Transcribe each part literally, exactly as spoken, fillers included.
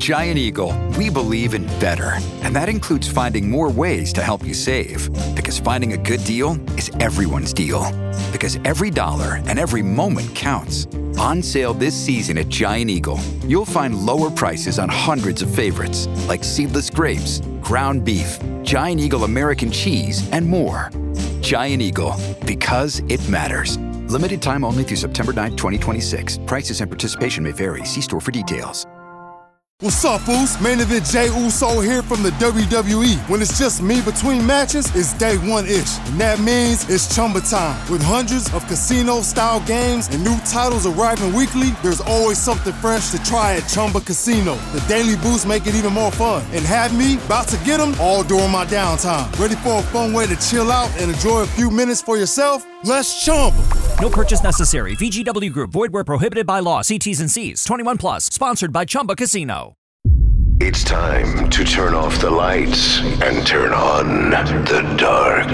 Giant Eagle, we believe in better, and that includes finding more ways to help you save. Because finding a good deal is everyone's deal. Because every dollar and every moment counts. On sale this season at Giant Eagle, you'll find lower prices on hundreds of favorites, like seedless grapes, ground beef, Giant Eagle American cheese, and more. Giant Eagle, because it matters. Limited time only through September ninth, twenty twenty-six. Prices and participation may vary. See store for details. What's up, Foos? Main Event Jey Uso here from the W W E. When it's just me between matches, it's day one-ish. And that means it's Chumba time. With hundreds of casino-style games and new titles arriving weekly, there's always something fresh to try at Chumba Casino. The daily boosts make it even more fun. And have me about to get them all during my downtime. Ready for a fun way to chill out and enjoy a few minutes for yourself? Let's Chumba. No purchase necessary. V G W Group. Void where prohibited by law. See T's and C's. twenty-one plus. Sponsored by Chumba Casino. It's time to turn off the lights and turn on the dark.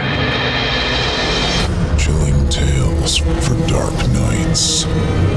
Chilling tales for dark nights.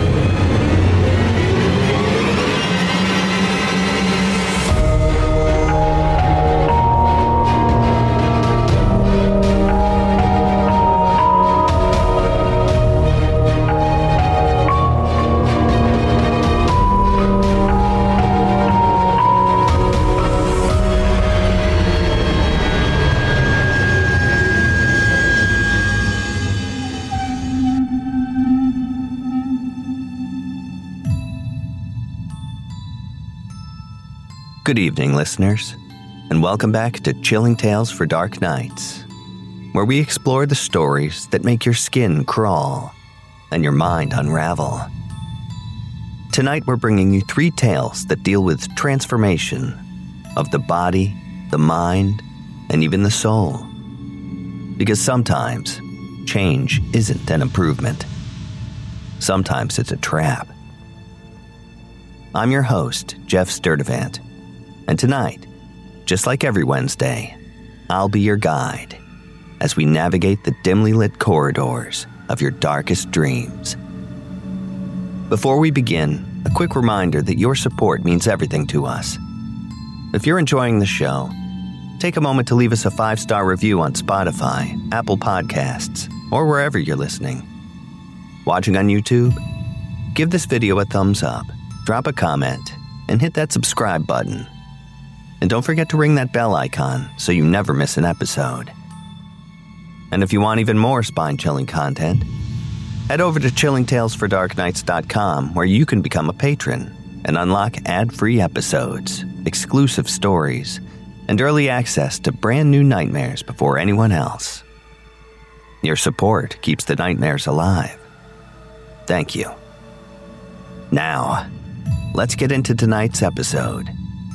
Good evening, listeners, and welcome back to Chilling Tales for Dark Nights, where we explore the stories that make your skin crawl and your mind unravel. Tonight, we're bringing you three tales that deal with transformation of the body, the mind, and even the soul. Because sometimes, change isn't an improvement. Sometimes it's a trap. I'm your host, Jeff Sturdivant. And tonight, just like every Wednesday, I'll be your guide as we navigate the dimly lit corridors of your darkest dreams. Before we begin, a quick reminder that your support means everything to us. If you're enjoying the show, take a moment to leave us a five-star review on Spotify, Apple Podcasts, or wherever you're listening. Watching on YouTube? Give this video a thumbs up, drop a comment, and hit that subscribe button. And don't forget to ring that bell icon so you never miss an episode. And if you want even more spine-chilling content, head over to chilling tales for dark nights dot com where you can become a patron and unlock ad-free episodes, exclusive stories, and early access to brand new nightmares before anyone else. Your support keeps the nightmares alive. Thank you. Now, let's get into tonight's episode.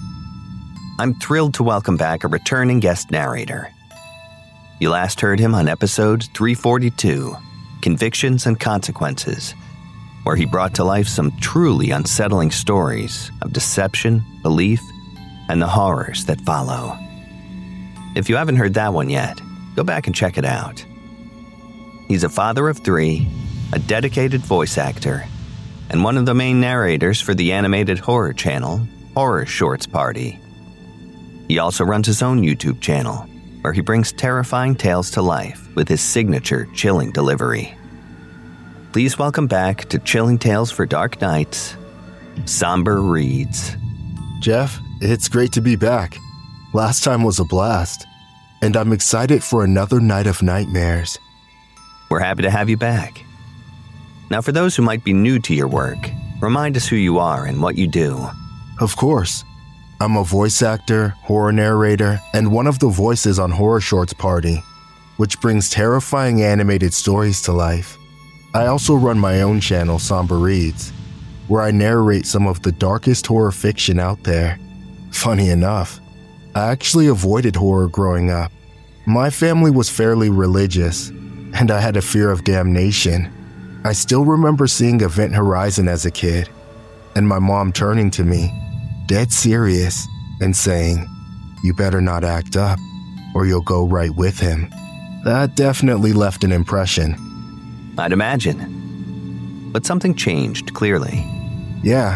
I'm thrilled to welcome back a returning guest narrator. You last heard him on episode three forty-two, Convictions and Consequences, where he brought to life some truly unsettling stories of deception, belief, and the horrors that follow. If you haven't heard that one yet, go back and check it out. He's a father of three, a dedicated voice actor, and one of the main narrators for the animated horror channel, Horror Shorts Party. He also runs his own YouTube channel, where he brings terrifying tales to life with his signature chilling delivery. Please welcome back to Chilling Tales for Dark Nights, Somber Reads. Jeff, it's great to be back. Last time was a blast, and I'm excited for another night of nightmares. We're happy to have you back. Now, for those who might be new to your work, remind us who you are and what you do. Of course. I'm a voice actor, horror narrator, and one of the voices on Horror Shorts Party, which brings terrifying animated stories to life. I also run my own channel, Somber Reads, where I narrate some of the darkest horror fiction out there. Funny enough, I actually avoided horror growing up. My family was fairly religious, and I had a fear of damnation. I still remember seeing Event Horizon as a kid, and my mom turning to me, dead serious, and saying, "You better not act up, or you'll go right with him." That definitely left an impression. I'd imagine. But something changed, clearly. Yeah,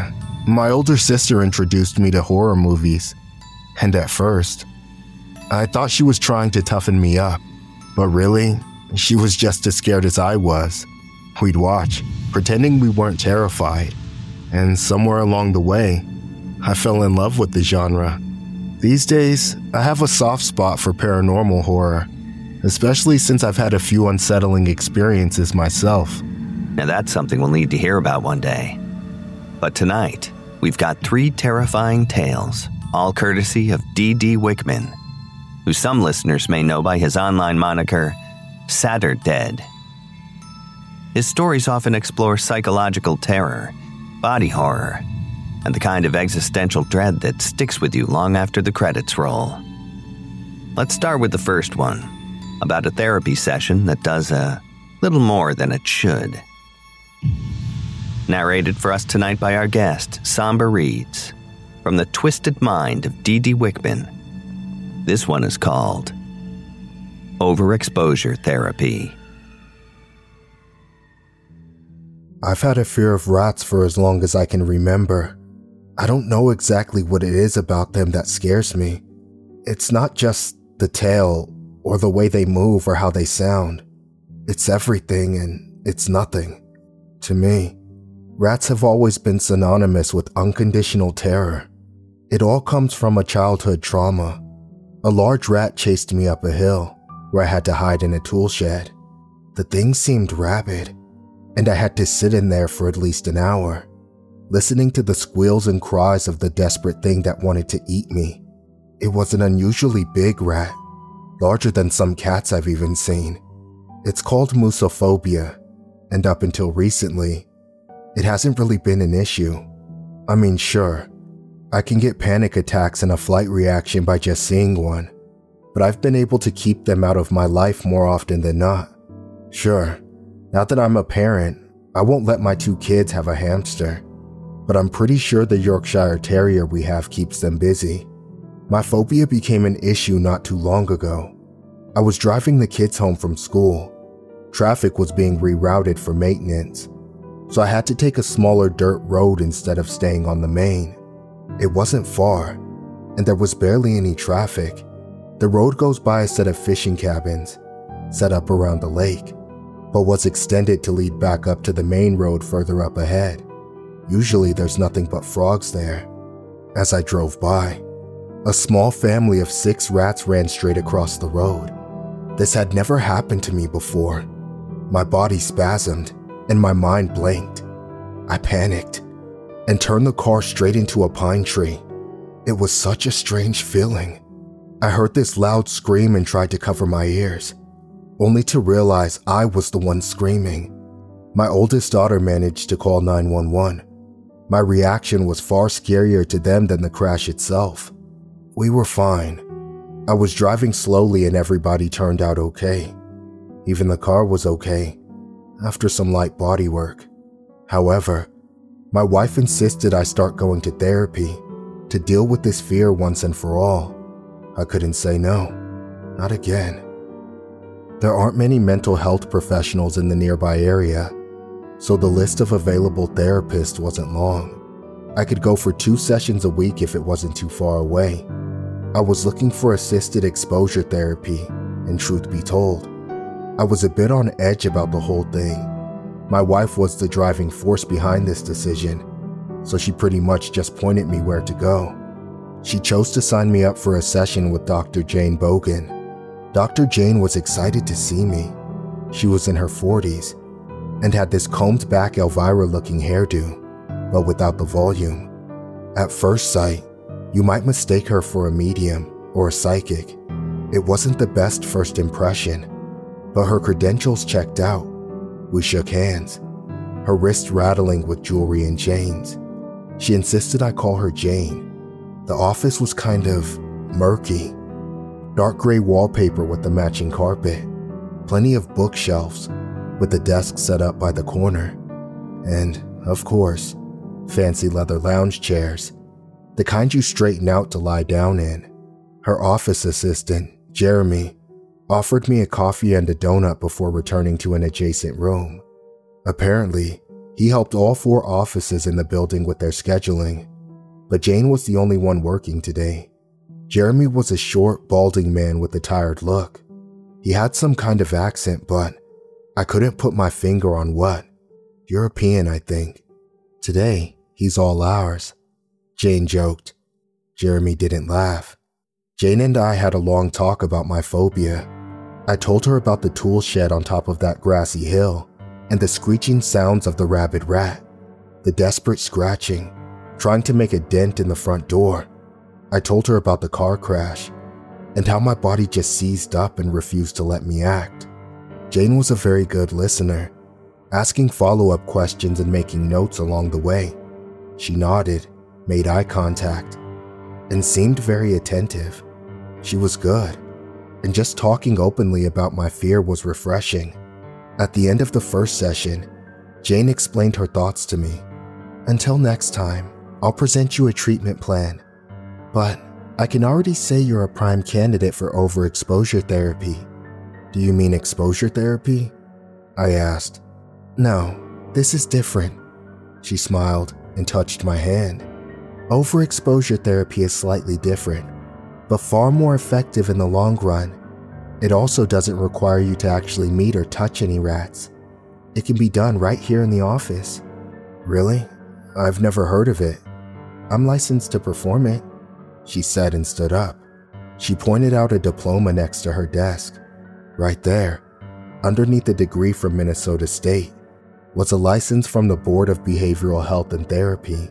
My older sister introduced me to horror movies, and at first, I thought she was trying to toughen me up, but really, she was just as scared as I was. We'd watch, pretending we weren't terrified, and somewhere along the way, I fell in love with the genre. These days, I have a soft spot for paranormal horror, especially since I've had a few unsettling experiences myself. Now that's something we'll need to hear about one day. But tonight, we've got three terrifying tales, all courtesy of D D Wickman, who some listeners may know by his online moniker, Saturdead. His stories often explore psychological terror, body horror, and the kind of existential dread that sticks with you long after the credits roll. Let's start with the first one, about a therapy session that does a little more than it should. Narrated for us tonight by our guest, Samba Reeds, from the twisted mind of D D Wickman. This one is called Overexposure Therapy. I've had a fear of rats for as long as I can remember. I don't know exactly what it is about them that scares me. It's not just the tail or the way they move or how they sound. It's everything and it's nothing. To me, rats have always been synonymous with unconditional terror. It all comes from a childhood trauma. A large rat chased me up a hill where I had to hide in a tool shed. The thing seemed rabid, and I had to sit in there for at least an hour, listening to the squeals and cries of the desperate thing that wanted to eat me. It was an unusually big rat, larger than some cats I've even seen. It's called musophobia, and up until recently, it hasn't really been an issue. I mean, sure, I can get panic attacks and a flight reaction by just seeing one, but I've been able to keep them out of my life more often than not. Sure, now that I'm a parent, I won't let my two kids have a hamster, but I'm pretty sure the Yorkshire Terrier we have keeps them busy. My phobia became an issue not too long ago. I was driving the kids home from school. Traffic was being rerouted for maintenance, so I had to take a smaller dirt road instead of staying on the main. It wasn't far, and there was barely any traffic. The road goes by a set of fishing cabins, set up around the lake, but was extended to lead back up to the main road further up ahead. Usually there's nothing but frogs there. As I drove by, a small family of six rats ran straight across the road. This had never happened to me before. My body spasmed, and my mind blanked. I panicked and turned the car straight into a pine tree. It was such a strange feeling. I heard this loud scream and tried to cover my ears, only to realize I was the one screaming. My oldest daughter managed to call nine one one. My reaction was far scarier to them than the crash itself. We were fine. I was driving slowly and everybody turned out okay. Even the car was okay, after some light body work. However, my wife insisted I start going to therapy to deal with this fear once and for all. I couldn't say no, not again. There aren't many mental health professionals in the nearby area, so the list of available therapists wasn't long. I could go for two sessions a week if it wasn't too far away. I was looking for assisted exposure therapy, and truth be told, I was a bit on edge about the whole thing. My wife was the driving force behind this decision, so she pretty much just pointed me where to go. She chose to sign me up for a session with Doctor Jane Bogan. Doctor Jane was excited to see me. She was in her forties and had this combed back Elvira-looking hairdo, but without the volume. At first sight, you might mistake her for a medium or a psychic. It wasn't the best first impression, but her credentials checked out. We shook hands, her wrist rattling with jewelry and chains. She insisted I call her Jane. The office was kind of murky. Dark gray wallpaper with the matching carpet, plenty of bookshelves with the desk set up by the corner, and, of course, fancy leather lounge chairs, the kind you straighten out to lie down in. Her office assistant, Jeremy, offered me a coffee and a donut before returning to an adjacent room. Apparently, He helped all four offices in the building with their scheduling, but Jane was the only one working today. Jeremy was a short, balding man with a tired look. He had some kind of accent, but I couldn't put my finger on what. European, I think. Today, he's all ours. Jane joked. Jeremy didn't laugh. Jane and I had a long talk about my phobia. I told her about the tool shed on top of that grassy hill, and the screeching sounds of the rabid rat, the desperate scratching, trying to make a dent in the front door. I told her about the car crash, and how my body just seized up and refused to let me act. Jane was a very good listener, asking follow-up questions and making notes along the way. She nodded, made eye contact, and seemed very attentive. She was good, and just talking openly about my fear was refreshing. At the end of the first session, Jane explained her thoughts to me. Until next time, I'll present you a treatment plan. But I can already say you're a prime candidate for overexposure therapy. Do you mean exposure therapy? I asked. No, this is different. She smiled and touched my hand. Overexposure therapy is slightly different, but far more effective in the long run. It also doesn't require you to actually meet or touch any rats. It can be done right here in the office. Really? I've never heard of it. I'm licensed to perform it, she said and stood up. She pointed out a diploma next to her desk. Right there, underneath the degree from Minnesota State, was a license from the Board of Behavioral Health and Therapy,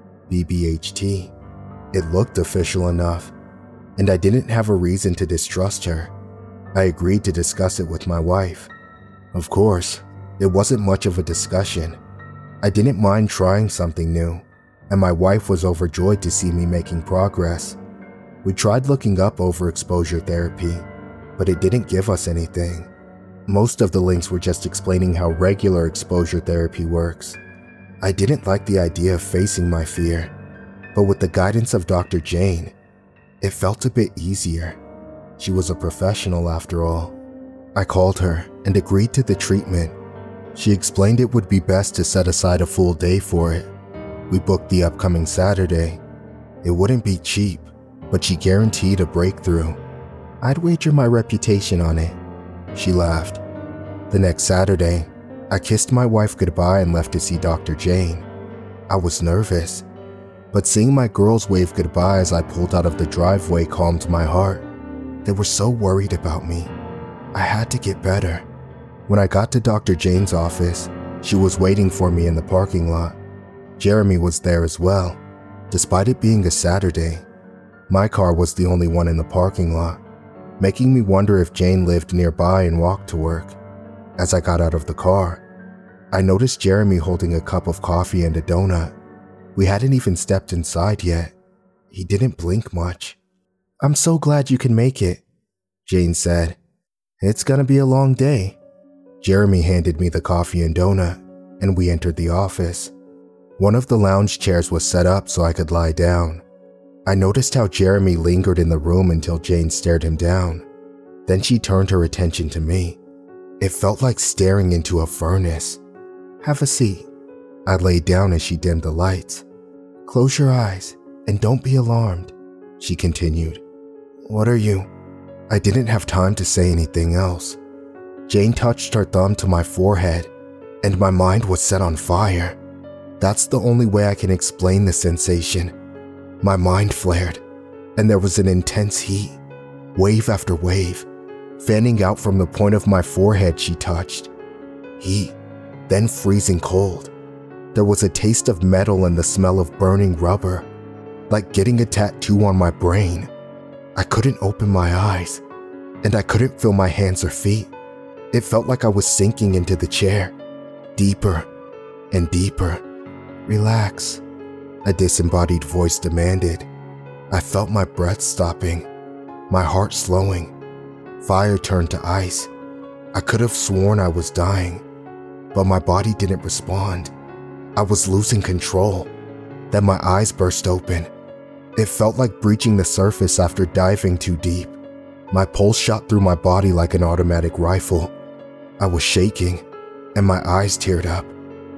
B B H T. It looked official enough, and I didn't have a reason to distrust her. I agreed to discuss it with my wife. Of course, it wasn't much of a discussion. I didn't mind trying something new, and my wife was overjoyed to see me making progress. We tried looking up overexposure therapy, but it didn't give us anything. Most of the links were just explaining how regular exposure therapy works. I didn't like the idea of facing my fear, but with the guidance of Doctor Jane, it felt a bit easier. She was a professional after all. I called her and agreed to the treatment. She explained it would be best to set aside a full day for it. We booked the upcoming Saturday. It wouldn't be cheap, but she guaranteed a breakthrough. I'd wager my reputation on it. She laughed. The next Saturday, I kissed my wife goodbye and left to see Doctor Jane. I was nervous, but seeing my girls wave goodbye as I pulled out of the driveway calmed my heart. They were so worried about me. I had to get better. When I got to Doctor Jane's office, she was waiting for me in the parking lot. Jeremy was there as well. Despite it being a Saturday, my car was the only one in the parking lot, making me wonder if Jane lived nearby and walked to work. As I got out of the car, I noticed Jeremy holding a cup of coffee and a donut. We hadn't even stepped inside yet. He didn't blink much. I'm so glad you can make it, Jane said. It's gonna be a long day. Jeremy handed me the coffee and donut, and we entered the office. One of the lounge chairs was set up so I could lie down. I noticed how Jeremy lingered in the room until Jane stared him down. Then she turned her attention to me. It felt like staring into a furnace. Have a seat. I laid down as she dimmed the lights. Close your eyes and don't be alarmed, she continued. What are you? I didn't have time to say anything else. Jane touched her thumb to my forehead, and my mind was set on fire. That's the only way I can explain the sensation. My mind flared, and there was an intense heat, wave after wave, fanning out from the point of my forehead she touched. Heat, then freezing cold. There was a taste of metal and the smell of burning rubber, like getting a tattoo on my brain. I couldn't open my eyes, and I couldn't feel my hands or feet. It felt like I was sinking into the chair, deeper and deeper. Relax, a disembodied voice demanded. I felt my breath stopping, my heart slowing. Fire turned to ice. I could have sworn I was dying, but my body didn't respond. I was losing control. Then my eyes burst open. It felt like breaching the surface after diving too deep. My pulse shot through my body like an automatic rifle. I was shaking, and my eyes teared up.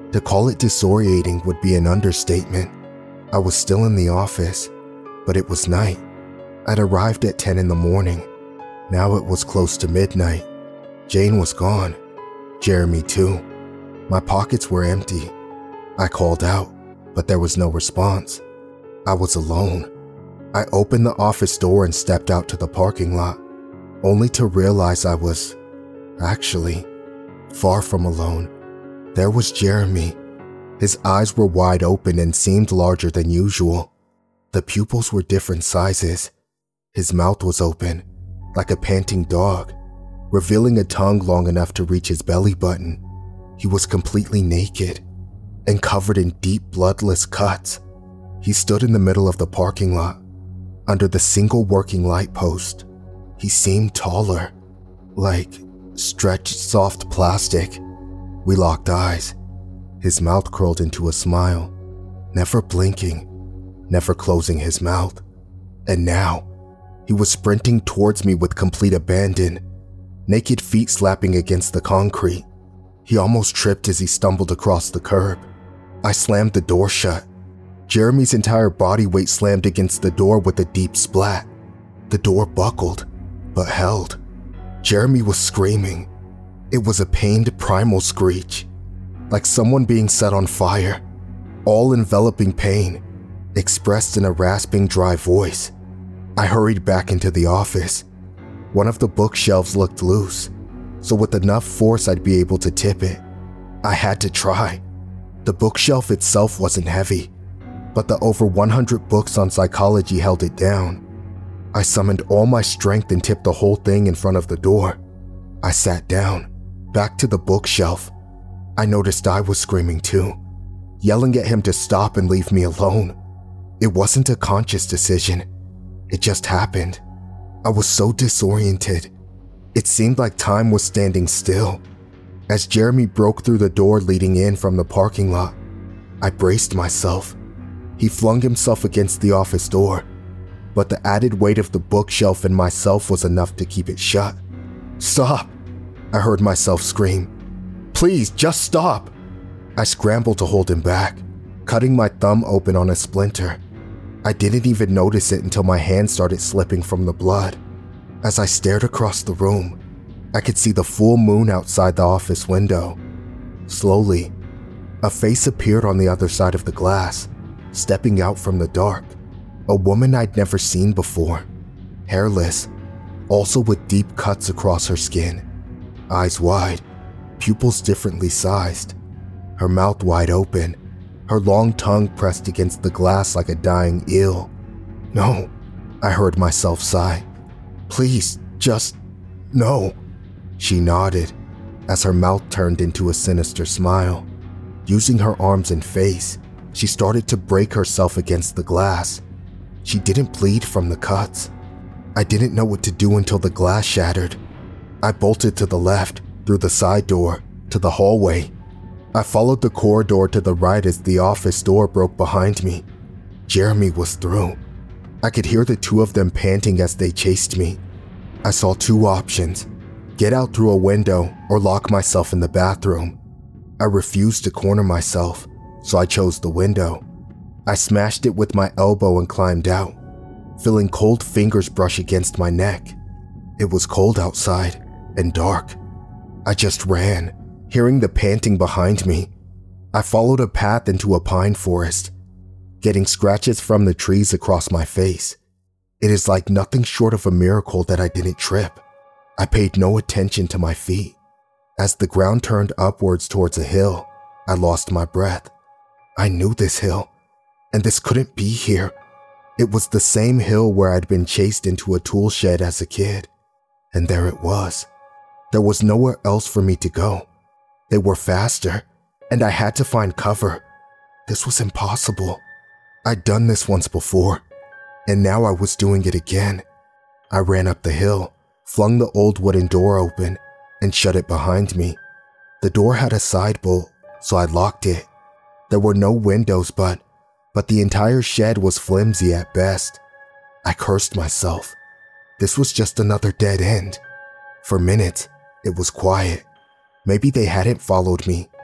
To call it disorientating would be an understatement. I was still in the office, but it was night. I'd arrived at ten in the morning. Now it was close to midnight. Jane was gone. Jeremy too. My pockets were empty. I called out, but there was no response. I was alone. I opened the office door and stepped out to the parking lot, only to realize I was, actually, far from alone. There was Jeremy. His eyes were wide open and seemed larger than usual. The pupils were different sizes. His mouth was open, like a panting dog, revealing a tongue long enough to reach his belly button. He was completely naked and covered in deep, bloodless cuts. He stood in the middle of the parking lot, under the single working light post. He seemed taller, like stretched soft plastic. We locked eyes. His mouth curled into a smile, never blinking, never closing his mouth. And now, he was sprinting towards me with complete abandon, naked feet slapping against the concrete. He almost tripped as he stumbled across the curb. I slammed the door shut. Jeremy's entire body weight slammed against the door with a deep splat. The door buckled, but held. Jeremy was screaming. It was a pained primal screech, like someone being set on fire, all-enveloping pain, expressed in a rasping, dry voice. I hurried back into the office. One of the bookshelves looked loose, so with enough force I'd be able to tip it. I had to try. The bookshelf itself wasn't heavy, but the over one hundred books on psychology held it down. I summoned all my strength and tipped the whole thing in front of the door. I sat down, back to the bookshelf. I noticed I was screaming too, yelling at him to stop and leave me alone. It wasn't a conscious decision. It just happened. I was so disoriented. It seemed like time was standing still. As Jeremy broke through the door leading in from the parking lot, I braced myself. He flung himself against the office door, but the added weight of the bookshelf and myself was enough to keep it shut. "Stop!" I heard myself scream. "Please, just stop!" I scrambled to hold him back, cutting my thumb open on a splinter. I didn't even notice it until my hand started slipping from the blood. As I stared across the room, I could see the full moon outside the office window. Slowly, a face appeared on the other side of the glass, stepping out from the dark. A woman I'd never seen before, hairless, also with deep cuts across her skin, eyes wide, pupils differently sized, her mouth wide open, her long tongue pressed against the glass like a dying eel. "No," I heard myself sigh. "Please, just, no." She nodded as her mouth turned into a sinister smile. Using her arms and face, she started to break herself against the glass. She didn't bleed from the cuts. I didn't know what to do until the glass shattered. I bolted to the left, through the side door, to the hallway. I followed the corridor to the right as the office door broke behind me. Jeremy was through. I could hear the two of them panting as they chased me. I saw two options: get out through a window or lock myself in the bathroom. I refused to corner myself, so I chose the window. I smashed it with my elbow and climbed out, feeling cold fingers brush against my neck. It was cold outside and dark. I just ran, hearing the panting behind me. I followed a path into a pine forest, getting scratches from the trees across my face. It is like nothing short of a miracle that I didn't trip. I paid no attention to my feet. As the ground turned upwards towards a hill, I lost my breath. I knew this hill, and this couldn't be here. It was the same hill where I'd been chased into a tool shed as a kid. And there it was. There was nowhere else for me to go. They were faster, and I had to find cover. This was impossible. I'd done this once before, and now I was doing it again. I ran up the hill, flung the old wooden door open, and shut it behind me. The door had a side bolt, so I locked it. There were no windows, but, but the entire shed was flimsy at best. I cursed myself. This was just another dead end. For minutes, it was quiet. Maybe they hadn't followed me.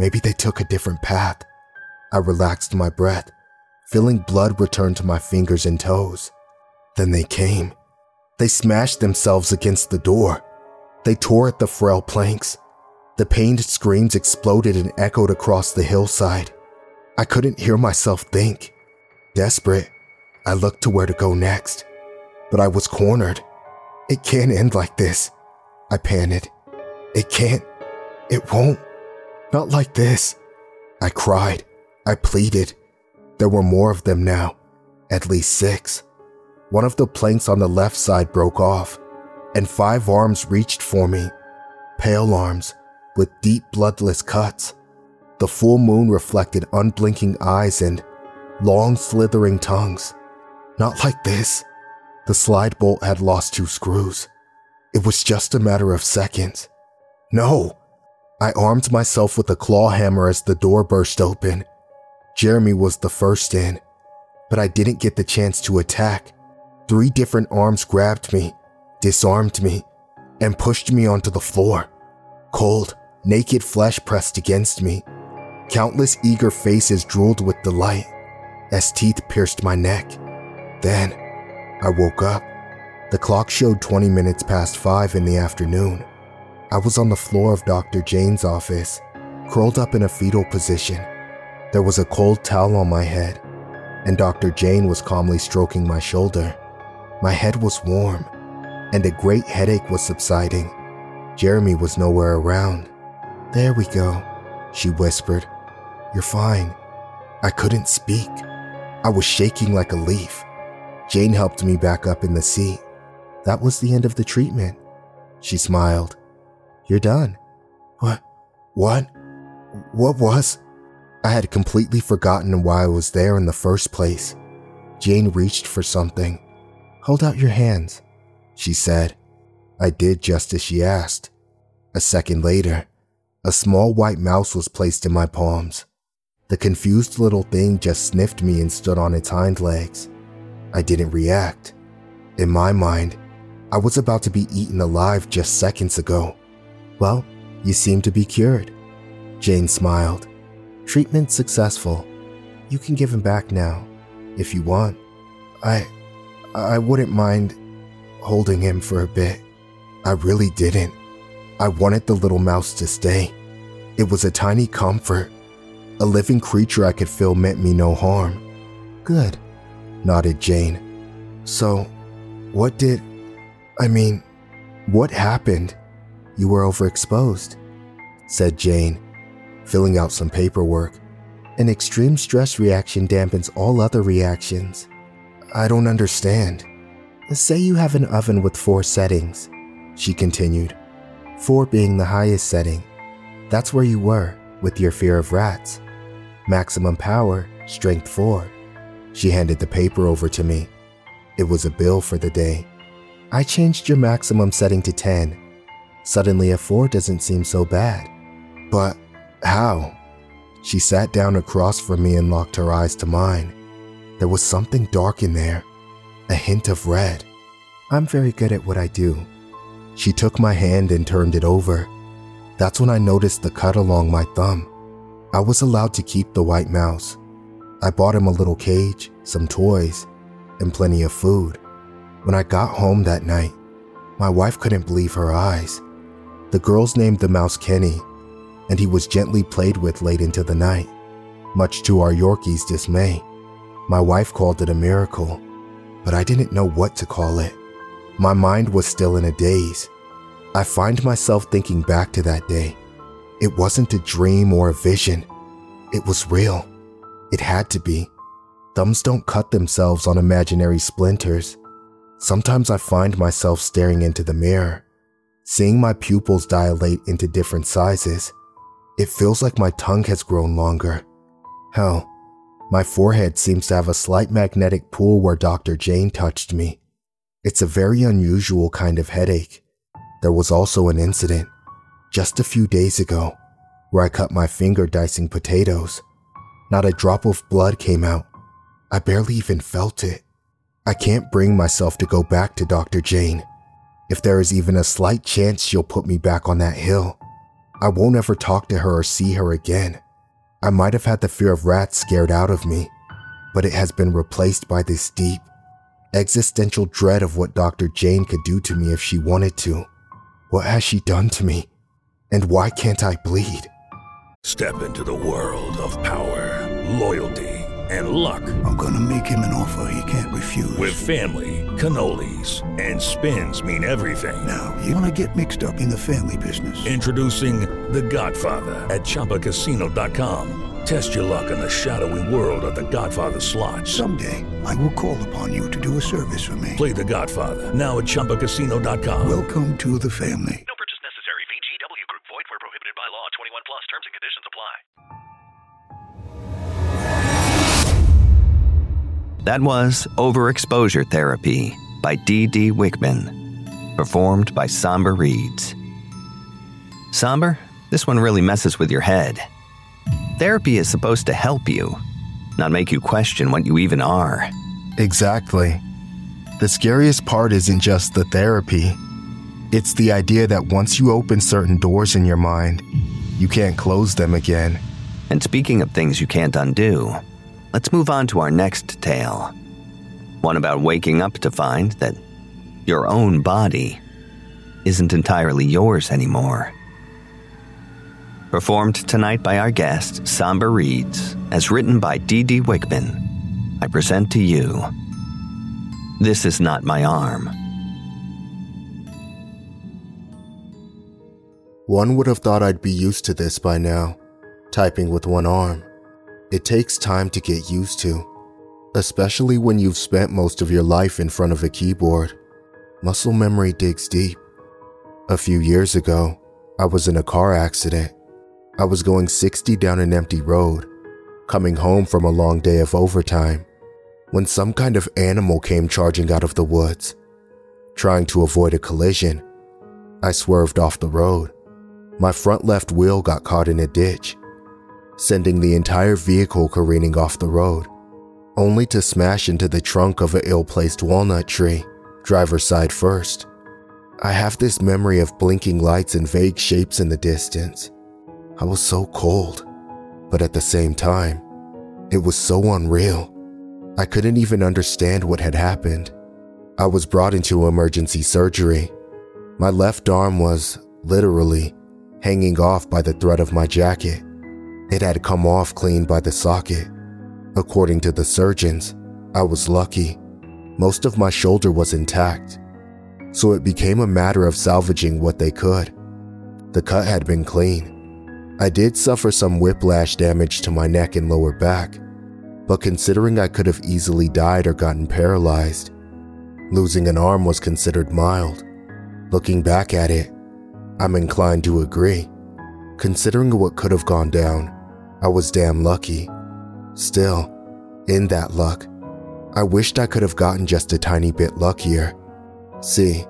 Maybe they took a different path. I relaxed my breath, feeling blood return to my fingers and toes. Then they came. They smashed themselves against the door. They tore at the frail planks. The pained screams exploded and echoed across the hillside. I couldn't hear myself think. Desperate, I looked to where to go next, but I was cornered. It can't end like this, I panted. It can't. It won't. Not like this. I cried. I pleaded. There were more of them now, at least six. One of the planks on the left side broke off, and five arms reached for me, pale arms with deep bloodless cuts. The full moon reflected unblinking eyes and long slithering tongues. Not like this. The slide bolt had lost two screws. It was just a matter of seconds. No! I armed myself with a claw hammer as the door burst open. Jeremy was the first in, but I didn't get the chance to attack. Three different arms grabbed me, disarmed me, and pushed me onto the floor. Cold, naked flesh pressed against me. Countless eager faces drooled with delight as teeth pierced my neck. Then, I woke up. The clock showed twenty minutes past five in the afternoon. I was on the floor of Doctor Jane's office, curled up in a fetal position. There was a cold towel on my head, and Doctor Jane was calmly stroking my shoulder. My head was warm, and a great headache was subsiding. Jeremy was nowhere around. "There we go," she whispered. "You're fine." I couldn't speak. I was shaking like a leaf. Jane helped me back up in the seat. "That was the end of the treatment," she smiled. "You're done." What? What? What was? I had completely forgotten why I was there in the first place. Jane reached for something. "Hold out your hands," she said. I did just as she asked. A second later, a small white mouse was placed in my palms. The confused little thing just sniffed me and stood on its hind legs. I didn't react. In my mind, I was about to be eaten alive just seconds ago. "Well, you seem to be cured," Jane smiled. "Treatment successful. You can give him back now, if you want. I... I wouldn't mind holding him for a bit." I really didn't. I wanted the little mouse to stay. It was a tiny comfort. A living creature I could feel meant me no harm. "Good," nodded Jane. "So, what did... I mean, what happened?" "You were overexposed," said Jane, filling out some paperwork. "An extreme stress reaction dampens all other reactions." "I don't understand." "Say you have an oven with four settings," she continued. "Four being the highest setting. That's where you were with your fear of rats. Maximum power, strength four. She handed the paper over to me. It was a bill for the day. "I changed your maximum setting to ten. Suddenly a four doesn't seem so bad." "But how?" She sat down across from me and locked her eyes to mine. There was something dark in there, a hint of red. "I'm very good at what I do." She took my hand and turned it over. That's when I noticed the cut along my thumb. I was allowed to keep the white mouse. I bought him a little cage, some toys, and plenty of food. When I got home that night, my wife couldn't believe her eyes. The girls named the mouse Kenny, and he was gently played with late into the night, much to our Yorkie's dismay. My wife called it a miracle, but I didn't know what to call it. My mind was still in a daze. I find myself thinking back to that day. It wasn't a dream or a vision. It was real. It had to be. Thumbs don't cut themselves on imaginary splinters. Sometimes I find myself staring into the mirror, seeing my pupils dilate into different sizes. It feels like my tongue has grown longer. Hell, my forehead seems to have a slight magnetic pull where Doctor Jane touched me. It's a very unusual kind of headache. There was also an incident, just a few days ago, where I cut my finger dicing potatoes. Not a drop of blood came out. I barely even felt it. I can't bring myself to go back to Doctor Jane. If there is even a slight chance she'll put me back on that hill, I won't ever talk to her or see her again. I might have had the fear of rats scared out of me, but it has been replaced by this deep, existential dread of what Doctor Jane could do to me if she wanted to. What has she done to me? And why can't I bleed? Step into the world of power, loyalty, and luck. I'm gonna make him an offer he can't refuse. With family, cannolis, and spins mean everything. Now, you wanna get mixed up in the family business. Introducing The Godfather at Chumba Casino dot com. Test your luck in the shadowy world of The Godfather slot. Someday, I will call upon you to do a service for me. Play The Godfather, now at Chumba Casino dot com. Welcome to the family. No purchase necessary. V G W Group. Void where prohibited by law. twenty-one plus terms and conditions apply. That was Overexposure Therapy by D D Wickman, performed by Somber Reeds. Somber, this one really messes with your head. Therapy is supposed to help you, not make you question what you even are. Exactly. The scariest part isn't just the therapy. It's the idea that once you open certain doors in your mind, you can't close them again. And speaking of things you can't undo, let's move on to our next tale. One about waking up to find that your own body isn't entirely yours anymore. Performed tonight by our guest, Somber Reeds, as written by D D Wickman, I present to you, This Is Not My Arm. One would have thought I'd be used to this by now, typing with one arm. It takes time to get used to, especially when you've spent most of your life in front of a keyboard. Muscle memory digs deep. A few years ago, I was in a car accident. I was going sixty down an empty road, coming home from a long day of overtime, when some kind of animal came charging out of the woods. Trying to avoid a collision, I swerved off the road. My front left wheel got caught in a ditch, sending the entire vehicle careening off the road, only to smash into the trunk of an ill-placed walnut tree, driver's side first. I have this memory of blinking lights and vague shapes in the distance. I was so cold, but at the same time, it was so unreal. I couldn't even understand what had happened. I was brought into emergency surgery. My left arm was, literally, hanging off by the thread of my jacket. It had come off clean by the socket. According to the surgeons, I was lucky. Most of my shoulder was intact, so it became a matter of salvaging what they could. The cut had been clean. I did suffer some whiplash damage to my neck and lower back, but considering I could have easily died or gotten paralyzed, losing an arm was considered mild. Looking back at it, I'm inclined to agree. Considering what could have gone down, I was damn lucky. Still, in that luck, I wished I could have gotten just a tiny bit luckier. See,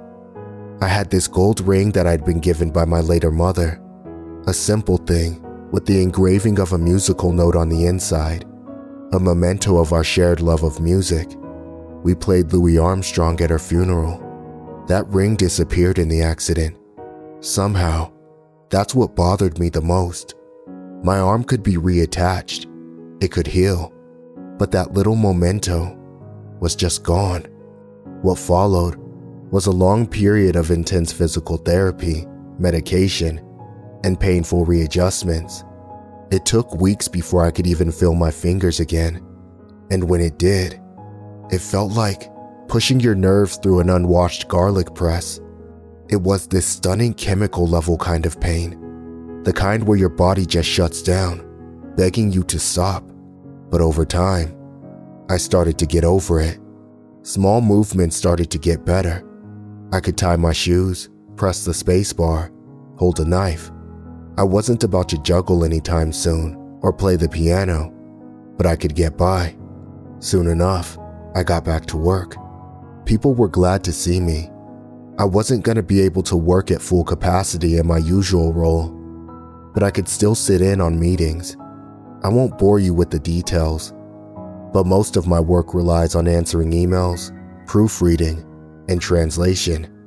I had this gold ring that I'd been given by my later mother. A simple thing with the engraving of a musical note on the inside, a memento of our shared love of music. We played Louis Armstrong at her funeral. That ring disappeared in the accident. Somehow, that's what bothered me the most. My arm could be reattached. It could heal. But that little memento was just gone. What followed was a long period of intense physical therapy, medication, and painful readjustments. It took weeks before I could even feel my fingers again. And when it did, it felt like pushing your nerves through an unwashed garlic press. It was this stunning chemical level kind of pain. The kind where your body just shuts down, begging you to stop. But over time, I started to get over it. Small movements started to get better. I could tie my shoes, press the space bar, hold a knife. I wasn't about to juggle anytime soon or play the piano, but I could get by. Soon enough, I got back to work. People were glad to see me. I wasn't going to be able to work at full capacity in my usual role, but I could still sit in on meetings. I won't bore you with the details, but most of my work relies on answering emails, proofreading, and translation.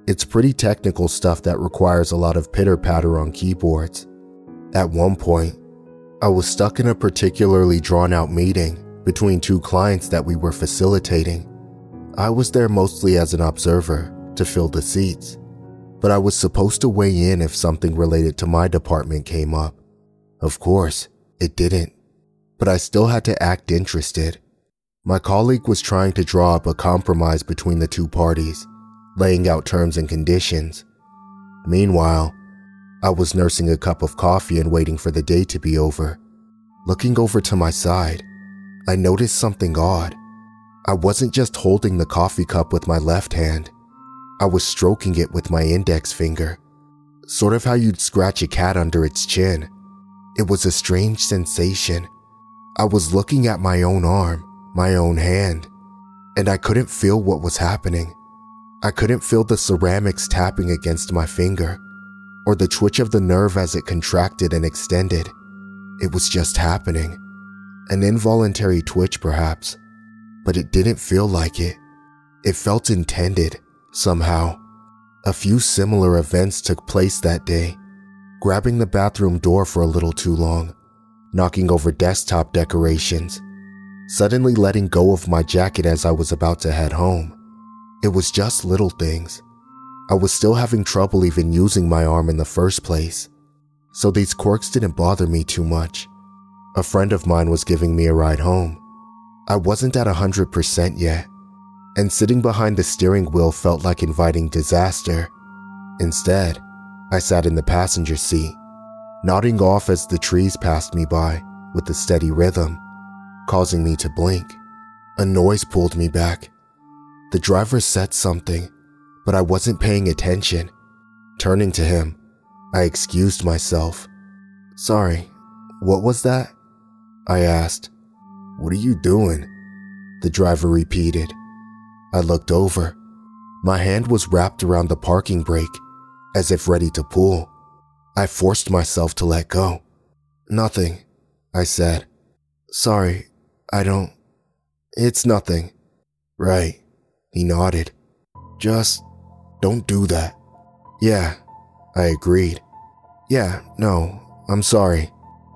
It's pretty technical stuff that requires a lot of pitter-patter on keyboards. At one point, I was stuck in a particularly drawn-out meeting between two clients that we were facilitating. I was there mostly as an observer to fill the seats, but I was supposed to weigh in if something related to my department came up. Of course, it didn't, but I still had to act interested. My colleague was trying to draw up a compromise between the two parties, laying out terms and conditions. Meanwhile, I was nursing a cup of coffee and waiting for the day to be over. Looking over to my side, I noticed something odd. I wasn't just holding the coffee cup with my left hand. I was stroking it with my index finger, sort of how you'd scratch a cat under its chin. It was a strange sensation. I was looking at my own arm, my own hand, and I couldn't feel what was happening. I couldn't feel the ceramics tapping against my finger, or the twitch of the nerve as it contracted and extended. It was just happening. An involuntary twitch, perhaps, but it didn't feel like it. It felt intended, somehow. A few similar events took place that day. Grabbing the bathroom door for a little too long, knocking over desktop decorations, suddenly letting go of my jacket as I was about to head home. It was just little things. I was still having trouble even using my arm in the first place, so these quirks didn't bother me too much. A friend of mine was giving me a ride home. I wasn't at one hundred percent yet, and sitting behind the steering wheel felt like inviting disaster. Instead, I sat in the passenger seat, nodding off as the trees passed me by with a steady rhythm, causing me to blink. A noise pulled me back. The driver said something, but I wasn't paying attention. Turning to him, I excused myself. "Sorry, what was that?" I asked. "What are you doing?" the driver repeated. I looked over. My hand was wrapped around the parking brake, as if ready to pull. I forced myself to let go. "Nothing," I said. "Sorry, I don't... It's nothing." "Right," he nodded. "Just don't do that." "Yeah," I agreed. "Yeah, no, I'm sorry."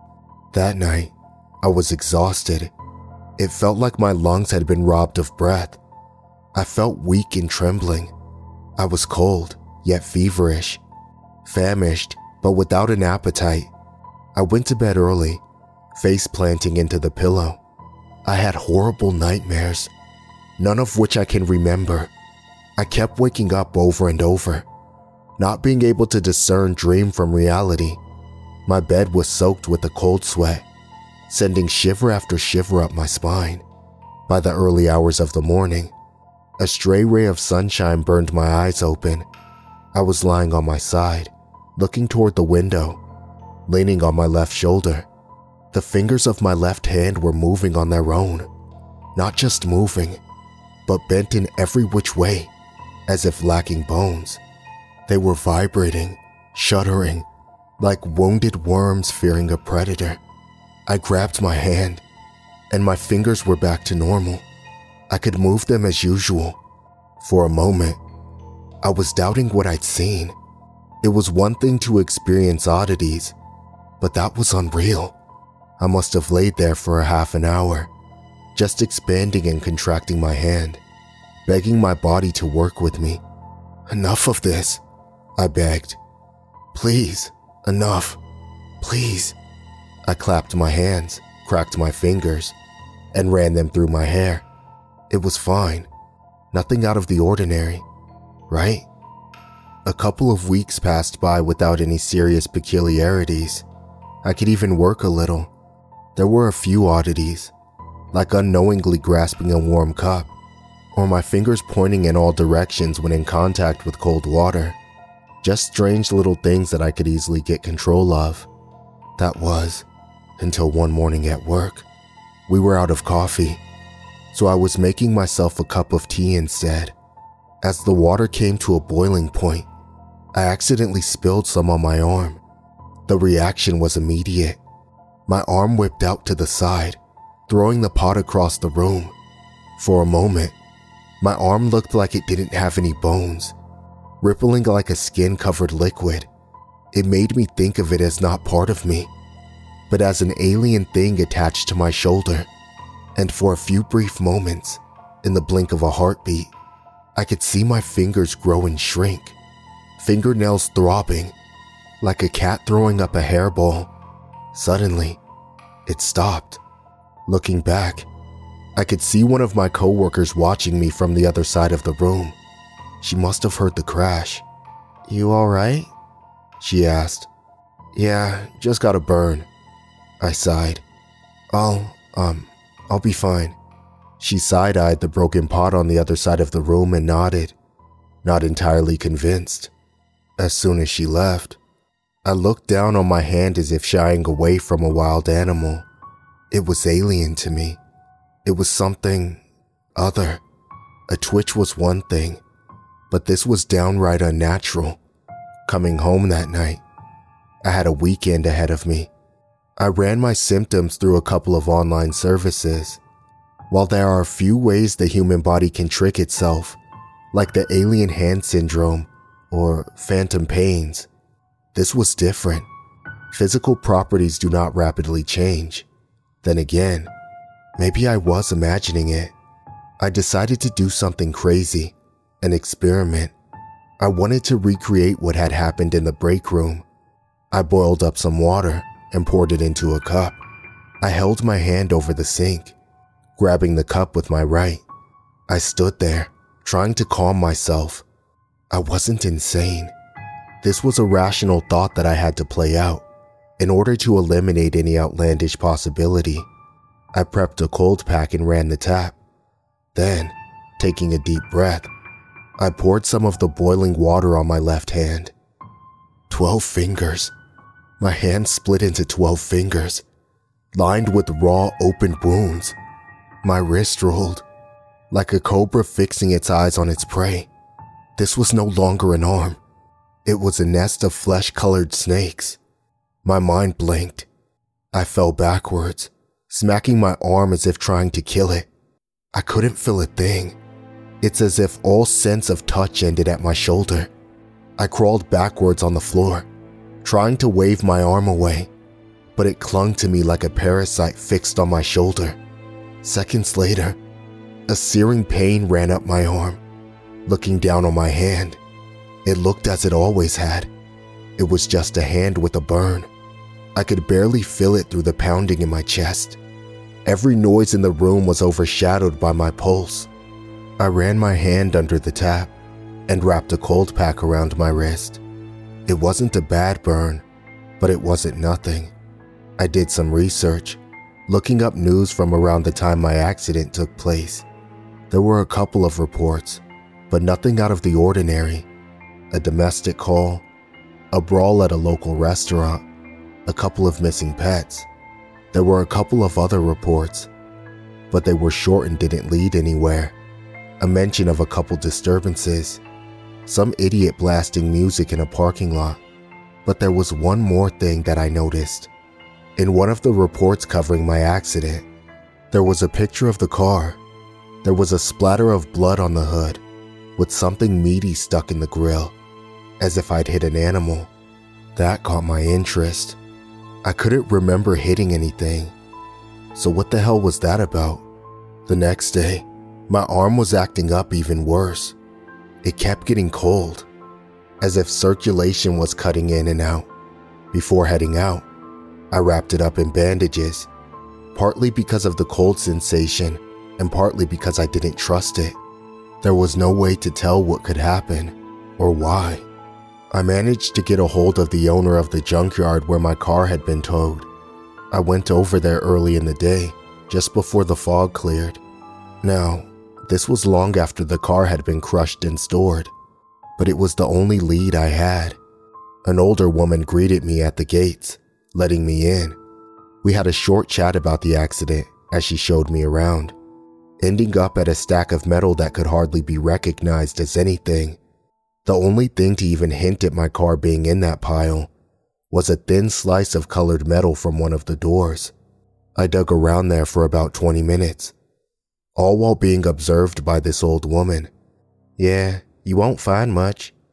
That night, I was exhausted. It felt like my lungs had been robbed of breath. I felt weak and trembling. I was cold, yet feverish. Famished, but without an appetite. I went to bed early, face planting into the pillow. I had horrible nightmares, none of which I can remember. I kept waking up over and over, not being able to discern dream from reality. My bed was soaked with a cold sweat, sending shiver after shiver up my spine. By the early hours of the morning, a stray ray of sunshine burned my eyes open. I was lying on my side, looking toward the window, leaning on my left shoulder. The fingers of my left hand were moving on their own, not just moving, but bent in every which way, as if lacking bones. They were vibrating, shuddering, like wounded worms fearing a predator. I grabbed my hand, and my fingers were back to normal. I could move them as usual. For a moment, I was doubting what I'd seen. It was one thing to experience oddities, but that was unreal. I must have laid there for a half an hour, just expanding and contracting my hand, begging my body to work with me. "Enough of this," I begged. "Please, enough, please." I clapped my hands, cracked my fingers, and ran them through my hair. It was fine. Nothing out of the ordinary, right? A couple of weeks passed by without any serious peculiarities. I could even work a little. There were a few oddities, like unknowingly grasping a warm cup, or my fingers pointing in all directions when in contact with cold water. Just strange little things that I could easily get control of. That was, until one morning at work. We were out of coffee, so I was making myself a cup of tea instead. As the water came to a boiling point, I accidentally spilled some on my arm. The reaction was immediate. My arm whipped out to the side, throwing the pot across the room. For a moment, my arm looked like it didn't have any bones. rippling like a skin-covered liquid. It made me think of it as not part of me, but as an alien thing attached to my shoulder. And for a few brief moments, in the blink of a heartbeat, I could see my fingers grow and shrink, fingernails throbbing, like a cat throwing up a hairball. Suddenly, it stopped. Looking back, I could see one of my coworkers watching me from the other side of the room. She must have heard the crash. "You all right?" she asked. "Yeah, just got a burn," I sighed. I'll, um, I'll be fine." She side-eyed the broken pot on the other side of the room and nodded, not entirely convinced. As soon as she left, I looked down on my hand as if shying away from a wild animal. It was alien to me. It was something other. A twitch was one thing, but this was downright unnatural. Coming home that night, I had a weekend ahead of me. I ran my symptoms through a couple of online services. While there are a few ways the human body can trick itself, like the alien hand syndrome or phantom pains, this was different. Physical properties do not rapidly change. Then again, maybe I was imagining it. I decided to do something crazy, an experiment. I wanted to recreate what had happened in the break room. I boiled up some water and poured it into a cup. I held my hand over the sink, grabbing the cup with my right. I stood there, trying to calm myself. I wasn't insane. This was a rational thought that I had to play out. In order to eliminate any outlandish possibility, I prepped a cold pack and ran the tap. Then, taking a deep breath, I poured some of the boiling water on my left hand. Twelve fingers. My hand split into twelve fingers, lined with raw, open wounds. My wrist rolled, like a cobra fixing its eyes on its prey. This was no longer an arm. It was a nest of flesh-colored snakes. My mind blinked. I fell backwards, smacking my arm as if trying to kill it. I couldn't feel a thing. It's as if all sense of touch ended at my shoulder. I crawled backwards on the floor, trying to wave my arm away, but it clung to me like a parasite fixed on my shoulder. Seconds later, a searing pain ran up my arm. Looking down on my hand, it looked as it always had. It was just a hand with a burn. I could barely feel it through the pounding in my chest. Every noise in the room was overshadowed by my pulse. I ran my hand under the tap and wrapped a cold pack around my wrist. It wasn't a bad burn, but it wasn't nothing. I did some research, looking up news from around the time my accident took place. There were a couple of reports, but nothing out of the ordinary. A domestic call, a brawl at a local restaurant, a couple of missing pets. There were a couple of other reports, but they were short and didn't lead anywhere. A mention of a couple disturbances, some idiot blasting music in a parking lot. But there was one more thing that I noticed. In one of the reports covering my accident, there was a picture of the car. There was a splatter of blood on the hood, with something meaty stuck in the grill, as if I'd hit an animal. That caught my interest. I couldn't remember hitting anything. So what the hell was that about? The next day, my arm was acting up even worse. It kept getting cold, as if circulation was cutting in and out. Before heading out, I wrapped it up in bandages, partly because of the cold sensation and partly because I didn't trust it. There was no way to tell what could happen or why. I managed to get a hold of the owner of the junkyard where my car had been towed. I went over there early in the day, just before the fog cleared. Now, this was long after the car had been crushed and stored, but it was the only lead I had. An older woman greeted me at the gates, letting me in. We had a short chat about the accident as she showed me around, ending up at a stack of metal that could hardly be recognized as anything. The only thing to even hint at my car being in that pile was a thin slice of colored metal from one of the doors. I dug around there for about twenty minutes, all while being observed by this old woman. "Yeah, you won't find much,"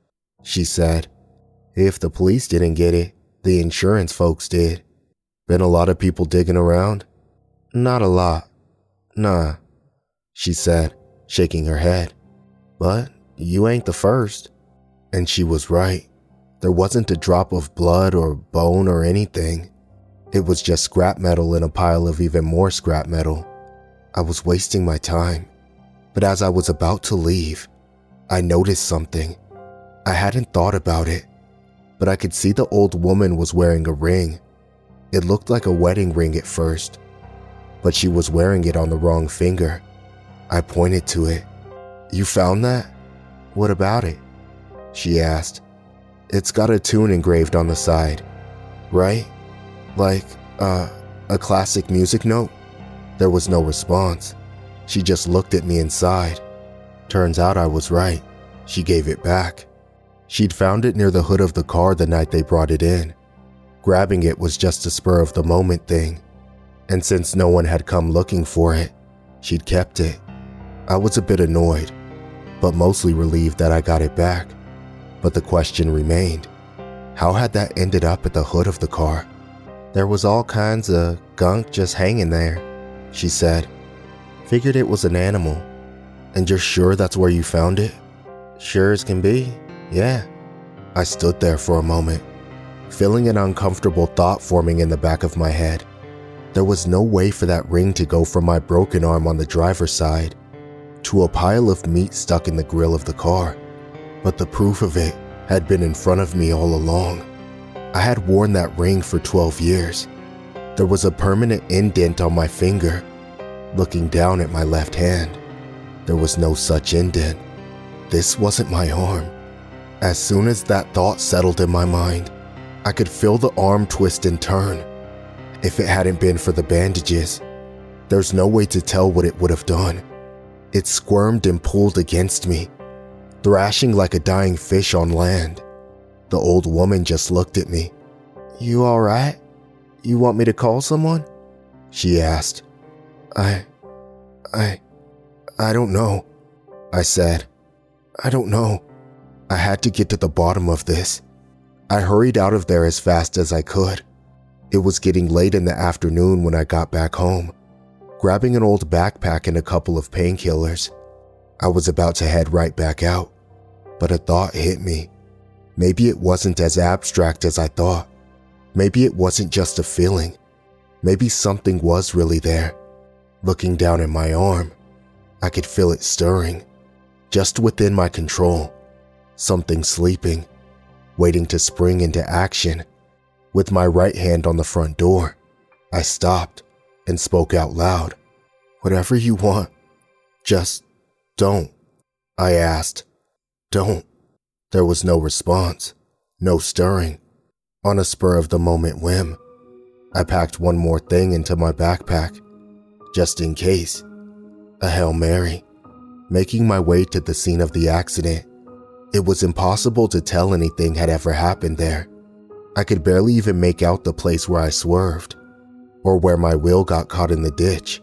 she said. If the police didn't get it, the insurance folks did. Been a lot of people digging around? Not a lot. Nah, she said, shaking her head. But you ain't the first. And she was right. There wasn't a drop of blood or bone or anything. It was just scrap metal in a pile of even more scrap metal. I was wasting my time. But as I was about to leave, I noticed something. I hadn't thought about it, but I could see the old woman was wearing a ring. It looked like a wedding ring at first, but she was wearing it on the wrong finger. I pointed to it. You found that? What about it? She asked. It's got a tune engraved on the side, right? Like, uh, a classic music note? There was no response. She just looked at me and sighed. Turns out I was right. She gave it back. She'd found it near the hood of the car the night they brought it in. Grabbing it was just a spur of the moment thing. And since no one had come looking for it, she'd kept it. I was a bit annoyed, but mostly relieved that I got it back. But the question remained. How had that ended up at the hood of the car? There was all kinds of gunk just hanging there, she said. Figured it was an animal. And you're sure that's where you found it? Sure as can be, yeah. I stood there for a moment, feeling an uncomfortable thought forming in the back of my head. There was no way for that ring to go from my broken arm on the driver's side to a pile of meat stuck in the grill of the car. But the proof of it had been in front of me all along. I had worn that ring for twelve years. There was a permanent indent on my finger. Looking down at my left hand, there was no such indent. This wasn't my arm. As soon as that thought settled in my mind, I could feel the arm twist and turn. If it hadn't been for the bandages, there's no way to tell what it would have done. It squirmed and pulled against me, thrashing like a dying fish on land. The old woman just looked at me. You all right? You want me to call someone? She asked. I, I, I don't know, I said. I don't know. I had to get to the bottom of this. I hurried out of there as fast as I could. It was getting late in the afternoon when I got back home. Grabbing an old backpack and a couple of painkillers, I was about to head right back out. But a thought hit me. Maybe it wasn't as abstract as I thought. Maybe it wasn't just a feeling. Maybe something was really there. Looking down at my arm, I could feel it stirring. Just within my control. Something sleeping, waiting to spring into action. With my right hand on the front door, I stopped and spoke out loud. Whatever you want, just don't, I asked. Don't. There was no response, no stirring. On a spur of the moment whim, I packed one more thing into my backpack, just in case. A Hail Mary. Making my way to the scene of the accident, it was impossible to tell anything had ever happened there. I could barely even make out the place where I swerved, or where my wheel got caught in the ditch.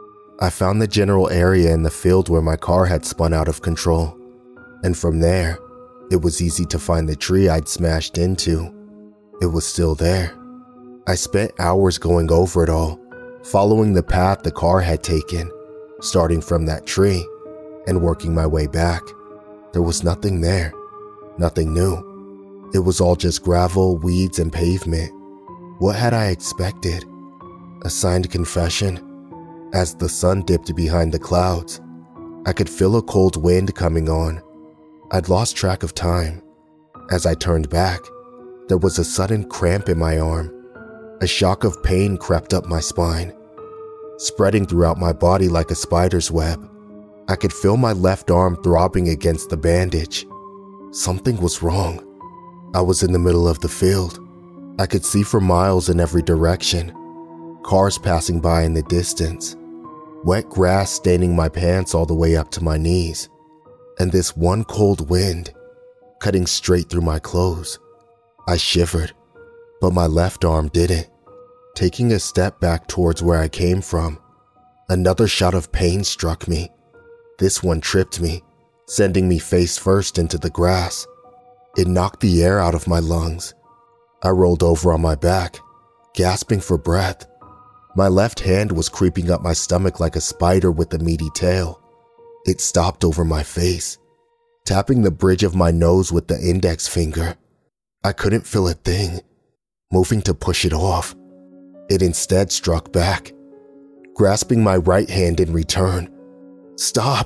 I found the general area in the field where my car had spun out of control, and from there, it was easy to find the tree I'd smashed into. It was still there. I spent hours going over it all, following the path the car had taken, starting from that tree and working my way back. There was nothing there, nothing new. It was all just gravel, weeds, and pavement. What had I expected? A signed confession? As the sun dipped behind the clouds, I could feel a cold wind coming on. I'd lost track of time. As I turned back, there was a sudden cramp in my arm. A shock of pain crept up my spine, spreading throughout my body like a spider's web. I could feel my left arm throbbing against the bandage. Something was wrong. I was in the middle of the field. I could see for miles in every direction. Cars passing by in the distance. Wet grass staining my pants all the way up to my knees. And this one cold wind, cutting straight through my clothes. I shivered, but my left arm didn't. Taking a step back towards where I came from, another shot of pain struck me. This one tripped me, sending me face first into the grass. It knocked the air out of my lungs. I rolled over on my back, gasping for breath. My left hand was creeping up my stomach like a spider with a meaty tail. It stopped over my face, tapping the bridge of my nose with the index finger. I couldn't feel a thing. Moving to push it off, it instead struck back, grasping my right hand in return. "Stop!"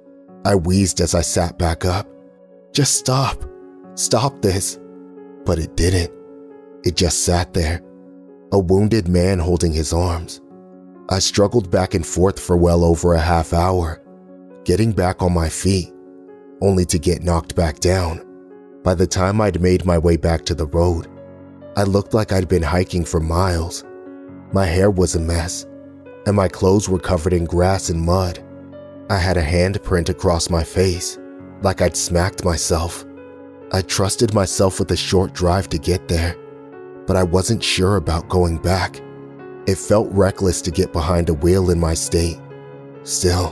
I wheezed as I sat back up. "Just stop. Stop this." But it didn't. It just sat there, a wounded man holding his arms. I struggled back and forth for well over a half hour, getting back on my feet, only to get knocked back down. By the time I'd made my way back to the road, I looked like I'd been hiking for miles. My hair was a mess, and my clothes were covered in grass and mud. I had a handprint across my face, like I'd smacked myself. I trusted myself with a short drive to get there, but I wasn't sure about going back. It felt reckless to get behind a wheel in my state. Still,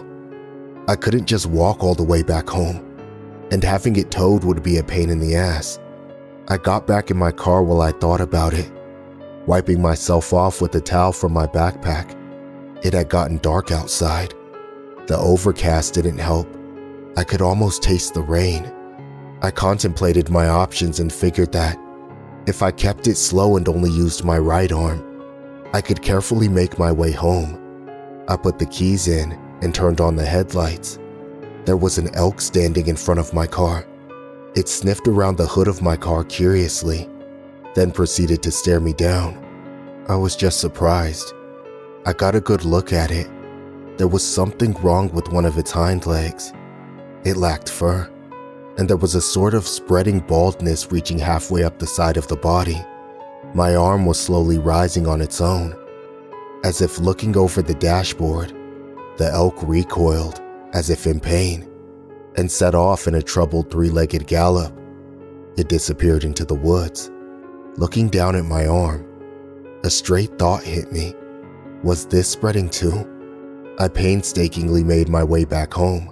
I couldn't just walk all the way back home, and having it towed would be a pain in the ass. I got back in my car while I thought about it, wiping myself off with a towel from my backpack. It had gotten dark outside. The overcast didn't help. I could almost taste the rain. I contemplated my options and figured that if I kept it slow and only used my right arm, I could carefully make my way home. I put the keys in and turned on the headlights. There was an elk standing in front of my car. It sniffed around the hood of my car curiously, then proceeded to stare me down. I was just surprised. I got a good look at it. There was something wrong with one of its hind legs. It lacked fur, and there was a sort of spreading baldness reaching halfway up the side of the body. My arm was slowly rising on its own. As if looking over the dashboard, the elk recoiled, as if in pain, and set off in a troubled three-legged gallop. It disappeared into the woods. Looking down at my arm, a straight thought hit me. Was this spreading too? I painstakingly made my way back home.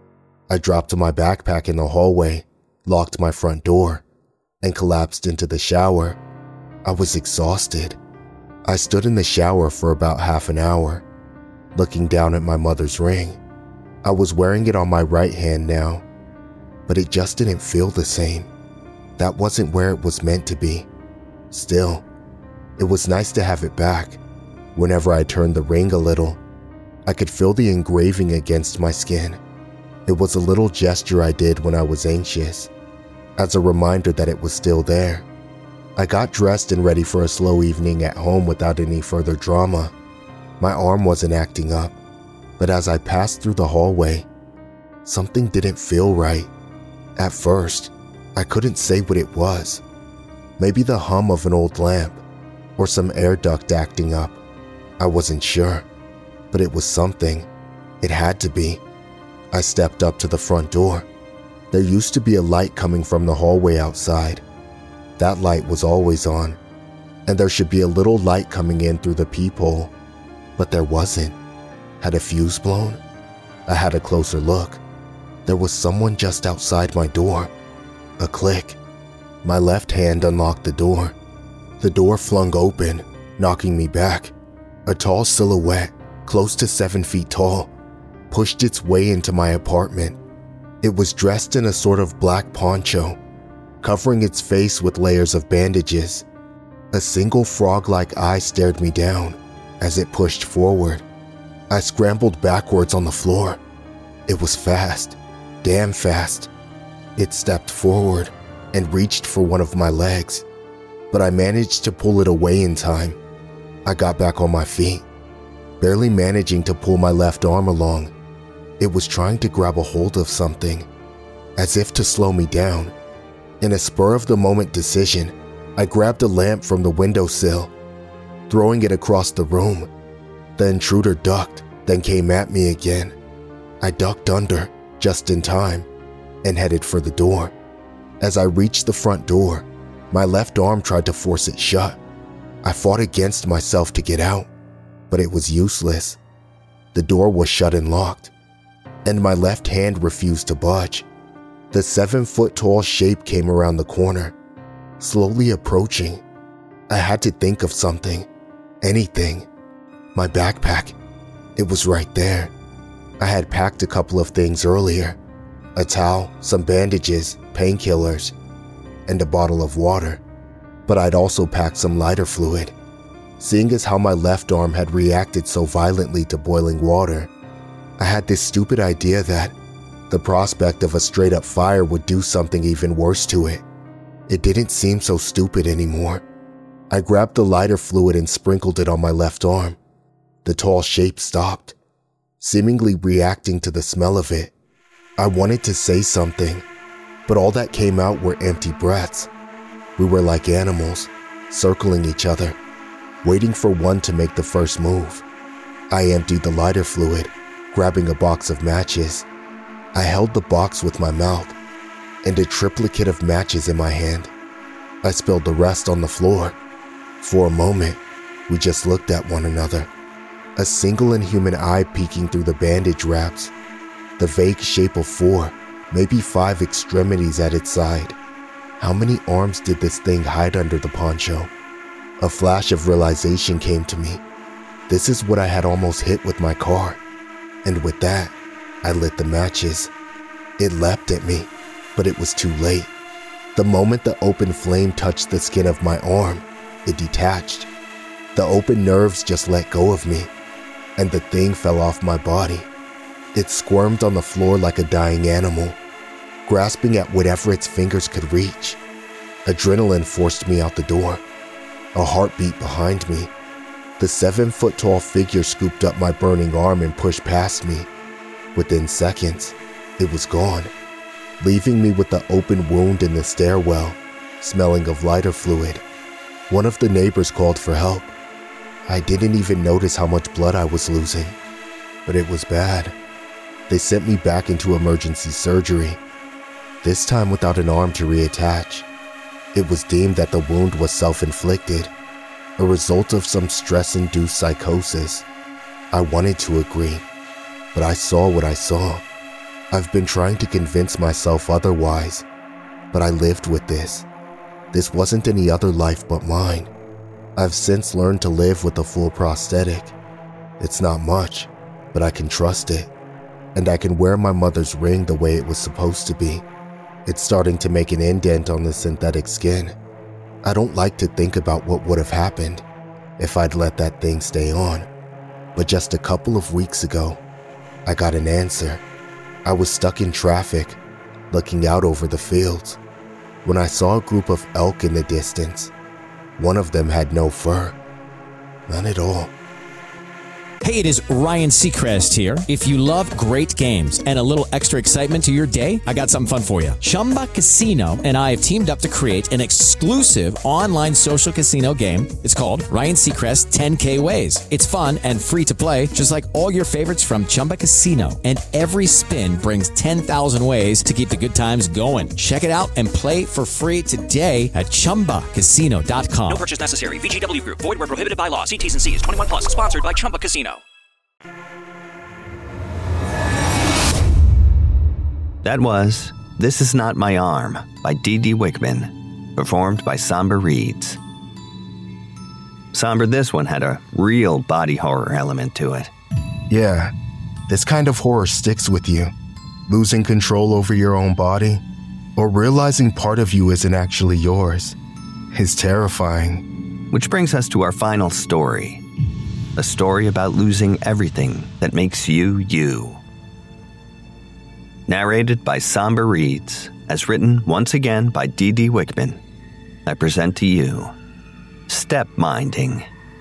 I dropped my backpack in the hallway, locked my front door, and collapsed into the shower. I was exhausted. I stood in the shower for about half an hour, looking down at my mother's ring. I was wearing it on my right hand now, but it just didn't feel the same. That wasn't where it was meant to be. Still, it was nice to have it back. Whenever I turned the ring a little, I could feel the engraving against my skin. It was a little gesture I did when I was anxious, as a reminder that it was still there. I got dressed and ready for a slow evening at home without any further drama. My arm wasn't acting up, but as I passed through the hallway, something didn't feel right. At first, I couldn't say what it was. Maybe the hum of an old lamp, or some air duct acting up. I wasn't sure, but it was something. It had to be. I stepped up to the front door. There used to be a light coming from the hallway outside. That light was always on, and there should be a little light coming in through the peephole, but there wasn't. Had a fuse blown? I had a closer look. There was someone just outside my door. A click. My left hand unlocked the door. The door flung open, knocking me back. A tall silhouette, close to seven feet tall, pushed its way into my apartment. It was dressed in a sort of black poncho, covering its face with layers of bandages. A single frog-like eye stared me down as it pushed forward. I scrambled backwards on the floor. It was fast, damn fast. It stepped forward and reached for one of my legs, but I managed to pull it away in time. I got back on my feet, barely managing to pull my left arm along. It was trying to grab a hold of something, as if to slow me down. In a spur-of-the-moment decision, I grabbed a lamp from the windowsill, throwing it across the room. The intruder ducked, then came at me again. I ducked under, just in time, and headed for the door. As I reached the front door, my left arm tried to force it shut. I fought against myself to get out, but it was useless. The door was shut and locked, and my left hand refused to budge. The seven-foot-tall shape came around the corner, slowly approaching. I had to think of something, anything. My backpack, it was right there. I had packed a couple of things earlier, a towel, some bandages, painkillers, and a bottle of water. But I'd also packed some lighter fluid. Seeing as how my left arm had reacted so violently to boiling water, I had this stupid idea that the prospect of a straight-up fire would do something even worse to it. It didn't seem so stupid anymore. I grabbed the lighter fluid and sprinkled it on my left arm. The tall shape stopped, seemingly reacting to the smell of it. I wanted to say something, but all that came out were empty breaths. We were like animals, circling each other, waiting for one to make the first move. I emptied the lighter fluid, grabbing a box of matches. I held the box with my mouth, and a triplicate of matches in my hand. I spilled the rest on the floor. For a moment, we just looked at one another, a single inhuman eye peeking through the bandage wraps, the vague shape of four, maybe five extremities at its side. How many arms did this thing hide under the poncho? A flash of realization came to me. This is what I had almost hit with my car. And with that, I lit the matches. It leapt at me, but it was too late. The moment the open flame touched the skin of my arm, it detached. The open nerves just let go of me, and the thing fell off my body. It squirmed on the floor like a dying animal, grasping at whatever its fingers could reach. Adrenaline forced me out the door, a heartbeat behind me. The seven-foot-tall figure scooped up my burning arm and pushed past me. Within seconds, it was gone, leaving me with the open wound in the stairwell, smelling of lighter fluid. One of the neighbors called for help. I didn't even notice how much blood I was losing, but it was bad. They sent me back into emergency surgery, this time without an arm to reattach. It was deemed that the wound was self-inflicted, a result of some stress-induced psychosis. I wanted to agree, but I saw what I saw. I've been trying to convince myself otherwise, but I lived with this. This wasn't any other life but mine. I've since learned to live with a full prosthetic. It's not much, but I can trust it. And I can wear my mother's ring the way it was supposed to be. It's starting to make an indent on the synthetic skin. I don't like to think about what would have happened if I'd let that thing stay on. But just a couple of weeks ago, I got an answer. I was stuck in traffic, looking out over the fields, when I saw a group of elk in the distance. One of them had no fur. None at all. Hey, it is Ryan Seacrest here. If you love great games and a little extra excitement to your day, I got something fun for you. Chumba Casino and I have teamed up to create an exclusive online social casino game. It's called Ryan Seacrest ten K Ways. It's fun and free to play, just like all your favorites from Chumba Casino. And every spin brings ten thousand ways to keep the good times going. Check it out and play for free today at chumba casino dot com. No purchase necessary. V G W Group. Void where prohibited by law. See T's and C's. twenty-one plus. Sponsored by Chumba Casino. That was This Is Not My Arm by Dee Dee Wickman, performed by Somber Reeds. Somber, this one had a real body horror element to it. Yeah, this kind of horror sticks with you. Losing control over your own body, or realizing part of you isn't actually yours, is terrifying. Which brings us to our final story. A story about losing everything that makes you, you. Narrated by Somber Reeds, as written once again by Dee Dee Wickman. I present to you, Step Minding.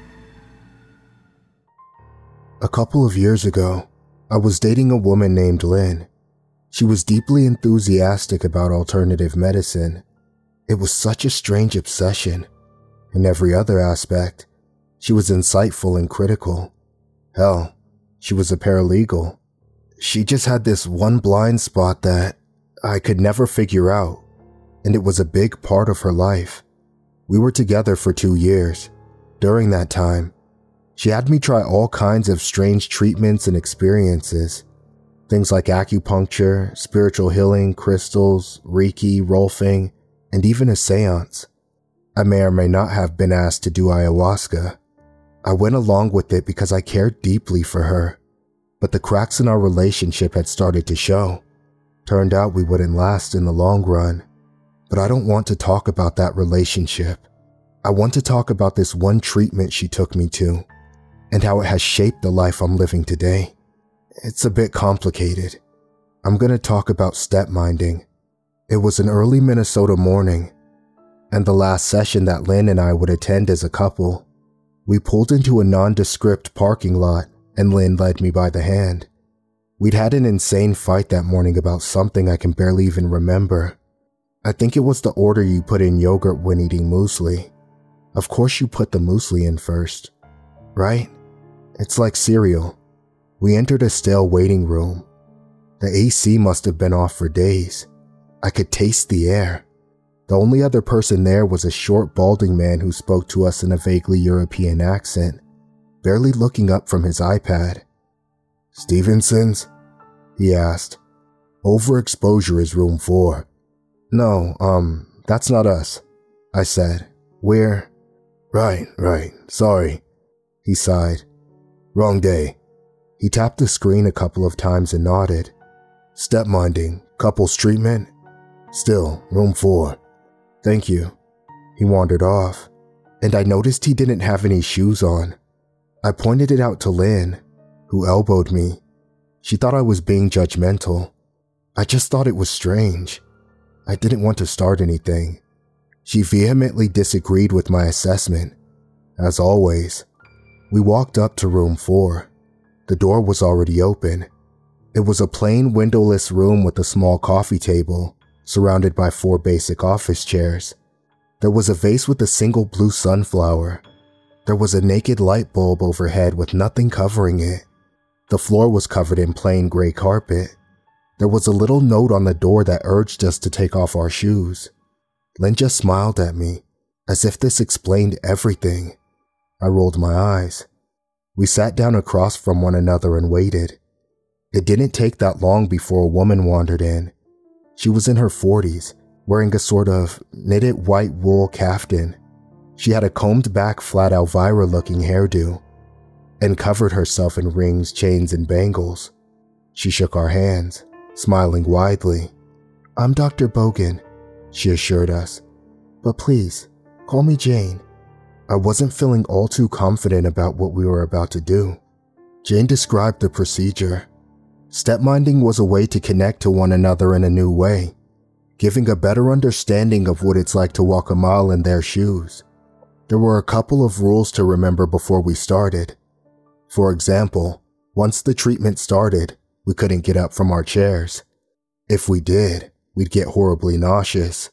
A couple of years ago, I was dating a woman named Lynn. She was deeply enthusiastic about alternative medicine. It was such a strange obsession. In every other aspect, she was insightful and critical. Hell, she was a paralegal. She just had this one blind spot that I could never figure out, and it was a big part of her life. We were together for two years. During that time, she had me try all kinds of strange treatments and experiences. Things like acupuncture, spiritual healing, crystals, Reiki, rolfing, and even a seance. I may or may not have been asked to do ayahuasca. I went along with it because I cared deeply for her, but the cracks in our relationship had started to show. Turned out we wouldn't last in the long run, but I don't want to talk about that relationship. I want to talk about this one treatment she took me to, and how it has shaped the life I'm living today. It's a bit complicated. I'm going to talk about step-minding. It was an early Minnesota morning, and the last session that Lynn and I would attend as a couple. We pulled into a nondescript parking lot, and Lynn led me by the hand. We'd had an insane fight that morning about something I can barely even remember. I think it was the order you put in yogurt when eating muesli. Of course you put the muesli in first, right? It's like cereal. We entered a stale waiting room. The A C must have been off for days. I could taste the air. The only other person there was a short, balding man who spoke to us in a vaguely European accent, barely looking up from his iPad. "Stevenson's?" he asked. "Overexposure is room four." "No, um, that's not us," I said. "We're..." "Right, right, sorry," he sighed. "Wrong day." He tapped the screen a couple of times and nodded. "Step-minding, couples treatment? Still, room four." "Thank you." He wandered off, and I noticed he didn't have any shoes on. I pointed it out to Lynn, who elbowed me. She thought I was being judgmental. I just thought it was strange. I didn't want to start anything. She vehemently disagreed with my assessment. As always, we walked up to room four. The door was already open. It was a plain windowless room with a small coffee table, surrounded by four basic office chairs. There was a vase with a single blue sunflower. There was a naked light bulb overhead with nothing covering it. The floor was covered in plain gray carpet. There was a little note on the door that urged us to take off our shoes. Lynn just smiled at me, as if this explained everything. I rolled my eyes. We sat down across from one another and waited. It didn't take that long before a woman wandered in. She was in her forties, wearing a sort of knitted white wool caftan. She had a combed-back flat Elvira-looking hairdo, and covered herself in rings, chains, and bangles. She shook our hands, smiling widely. "I'm Doctor Bogan," she assured us. "But please, call me Jane." I wasn't feeling all too confident about what we were about to do. Jane described the procedure. Step-minding was a way to connect to one another in a new way, giving a better understanding of what it's like to walk a mile in their shoes. There were a couple of rules to remember before we started. For example, once the treatment started, we couldn't get up from our chairs. If we did, we'd get horribly nauseous.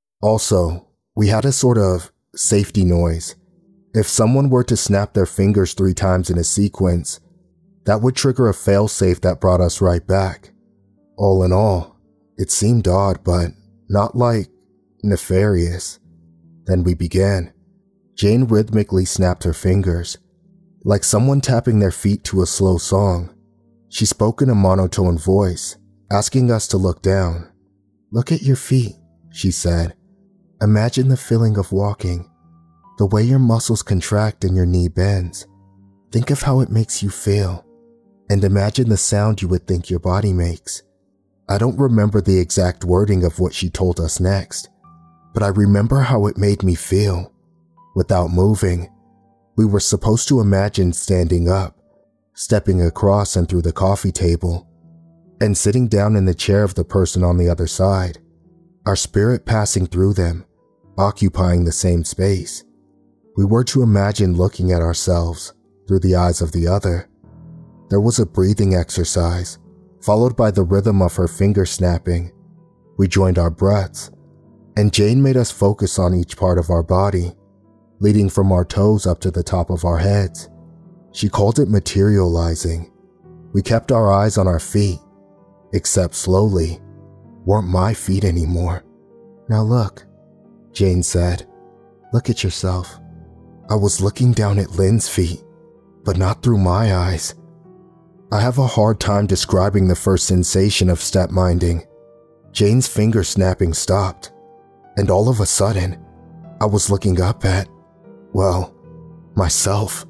Also, we had a sort of safety noise. If someone were to snap their fingers three times in a sequence, that would trigger a failsafe that brought us right back. All in all, it seemed odd, but not like nefarious. Then we began. Jane rhythmically snapped her fingers, like someone tapping their feet to a slow song. She spoke in a monotone voice, asking us to look down. "Look at your feet," she said. "Imagine the feeling of walking, the way your muscles contract and your knee bends. Think of how it makes you feel, and imagine the sound you would think your body makes." I don't remember the exact wording of what she told us next, but I remember how it made me feel. Without moving, we were supposed to imagine standing up, stepping across and through the coffee table, and sitting down in the chair of the person on the other side, our spirit passing through them, occupying the same space. We were to imagine looking at ourselves through the eyes of the other. There was a breathing exercise, followed by the rhythm of her finger snapping. We joined our breaths, and Jane made us focus on each part of our body, leading from our toes up to the top of our heads. She called it materializing. We kept our eyes on our feet, except slowly, weren't my feet anymore. "Now look," Jane said. "Look at yourself." I was looking down at Lynn's feet, but not through my eyes. I have a hard time describing the first sensation of step-minding. Jane's finger snapping stopped, and all of a sudden, I was looking up at, well, myself.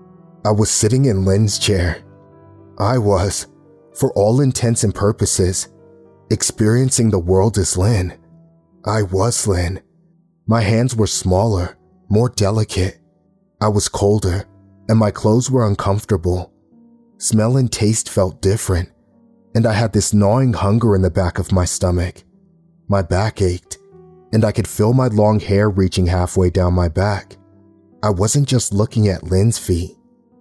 I was sitting in Lynn's chair. I was, for all intents and purposes, experiencing the world as Lynn. I was Lynn. My hands were smaller, more delicate. I was colder, and my clothes were uncomfortable. Smell and taste felt different, and I had this gnawing hunger in the back of my stomach. My back ached, and I could feel my long hair reaching halfway down my back. I wasn't just looking at Lynn's feet.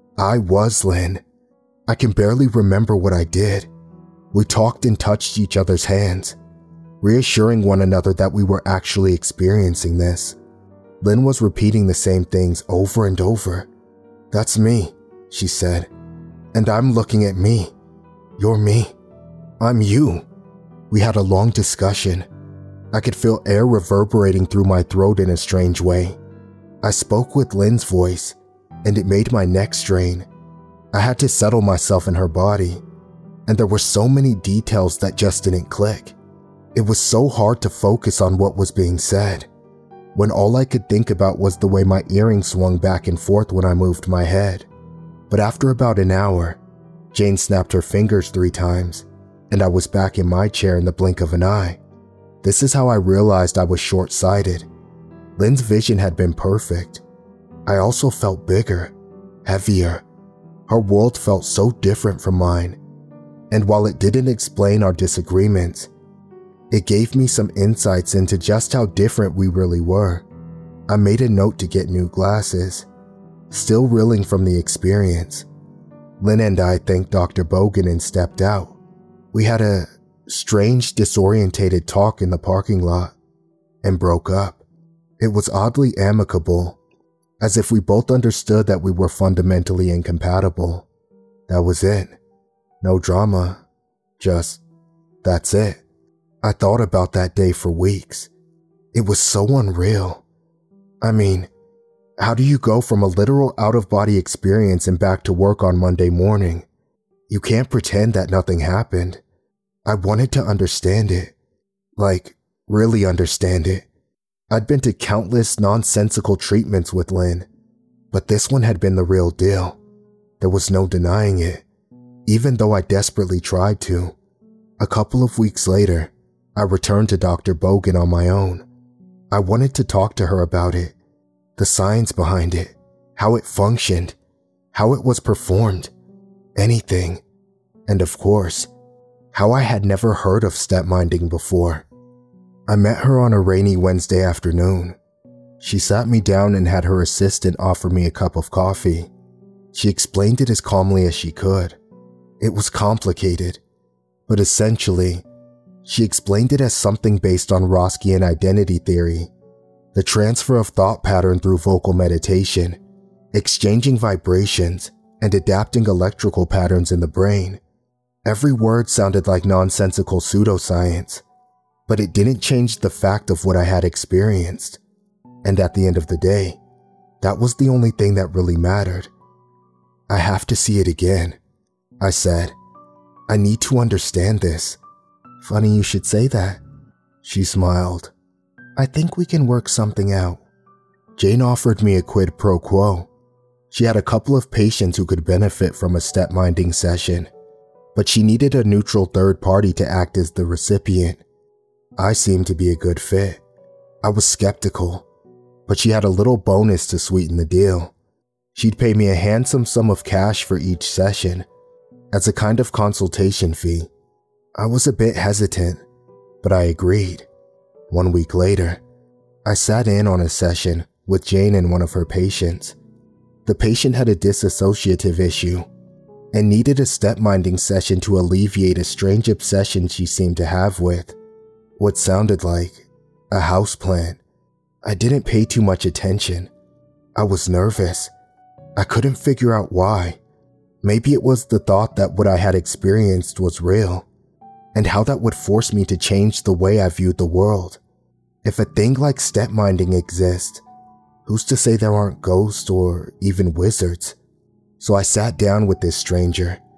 I was Lynn. I can barely remember what I did. We talked and touched each other's hands, reassuring one another that we were actually experiencing this. Lynn was repeating the same things over and over. "That's me," she said. "And I'm looking at me. You're me. I'm you." We had a long discussion. I could feel air reverberating through my throat in a strange way. I spoke with Lynn's voice, and it made my neck strain. I had to settle myself in her body, and there were so many details that just didn't click. It was so hard to focus on what was being said, when all I could think about was the way my earring swung back and forth when I moved my head. But after about an hour, Jane snapped her fingers three times, and I was back in my chair in the blink of an eye. This is how I realized I was short-sighted. Lynn's vision had been perfect. I also felt bigger, heavier. Her world felt so different from mine, and while it didn't explain our disagreements, it gave me some insights into just how different we really were. I made a note to get new glasses, still reeling from the experience. Lynn and I thanked Doctor Bogan and stepped out. We had a strange, disorientated talk in the parking lot and broke up. It was oddly amicable, as if we both understood that we were fundamentally incompatible. That was it. No drama. Just, that's it. I thought about that day for weeks. It was so unreal. I mean, how do you go from a literal out-of-body experience and back to work on Monday morning? You can't pretend that nothing happened. I wanted to understand it. Like, really understand it. I'd been to countless nonsensical treatments with Lynn, but this one had been the real deal. There was no denying it, even though I desperately tried to. A couple of weeks later, I returned to Doctor Bogan on my own. I wanted to talk to her about it, the science behind it, how it functioned, how it was performed, anything. And of course, how I had never heard of step-minding before. I met her on a rainy Wednesday afternoon. She sat me down and had her assistant offer me a cup of coffee. She explained it as calmly as she could. It was complicated, but essentially, she explained it as something based on Roskian identity theory, the transfer of thought pattern through vocal meditation, exchanging vibrations, and adapting electrical patterns in the brain. Every word sounded like nonsensical pseudoscience, but it didn't change the fact of what I had experienced. And at the end of the day, that was the only thing that really mattered. I have to see it again, I said. I need to understand this. Funny you should say that. She smiled. I think we can work something out. Jane offered me a quid pro quo. She had a couple of patients who could benefit from a step-minding session, but she needed a neutral third party to act as the recipient. I seemed to be a good fit. I was skeptical, but she had a little bonus to sweeten the deal. She'd pay me a handsome sum of cash for each session, as a kind of consultation fee. I was a bit hesitant, but I agreed. One week later, I sat in on a session with Jane and one of her patients. The patient had a dissociative issue and needed a step-minding session to alleviate a strange obsession she seemed to have with what sounded like a houseplant. I didn't pay too much attention. I was nervous. I couldn't figure out why. Maybe it was the thought that what I had experienced was real, and how that would force me to change the way I viewed the world. If a thing like step-minding exists, who's to say there aren't ghosts or even wizards? So I sat down with this stranger,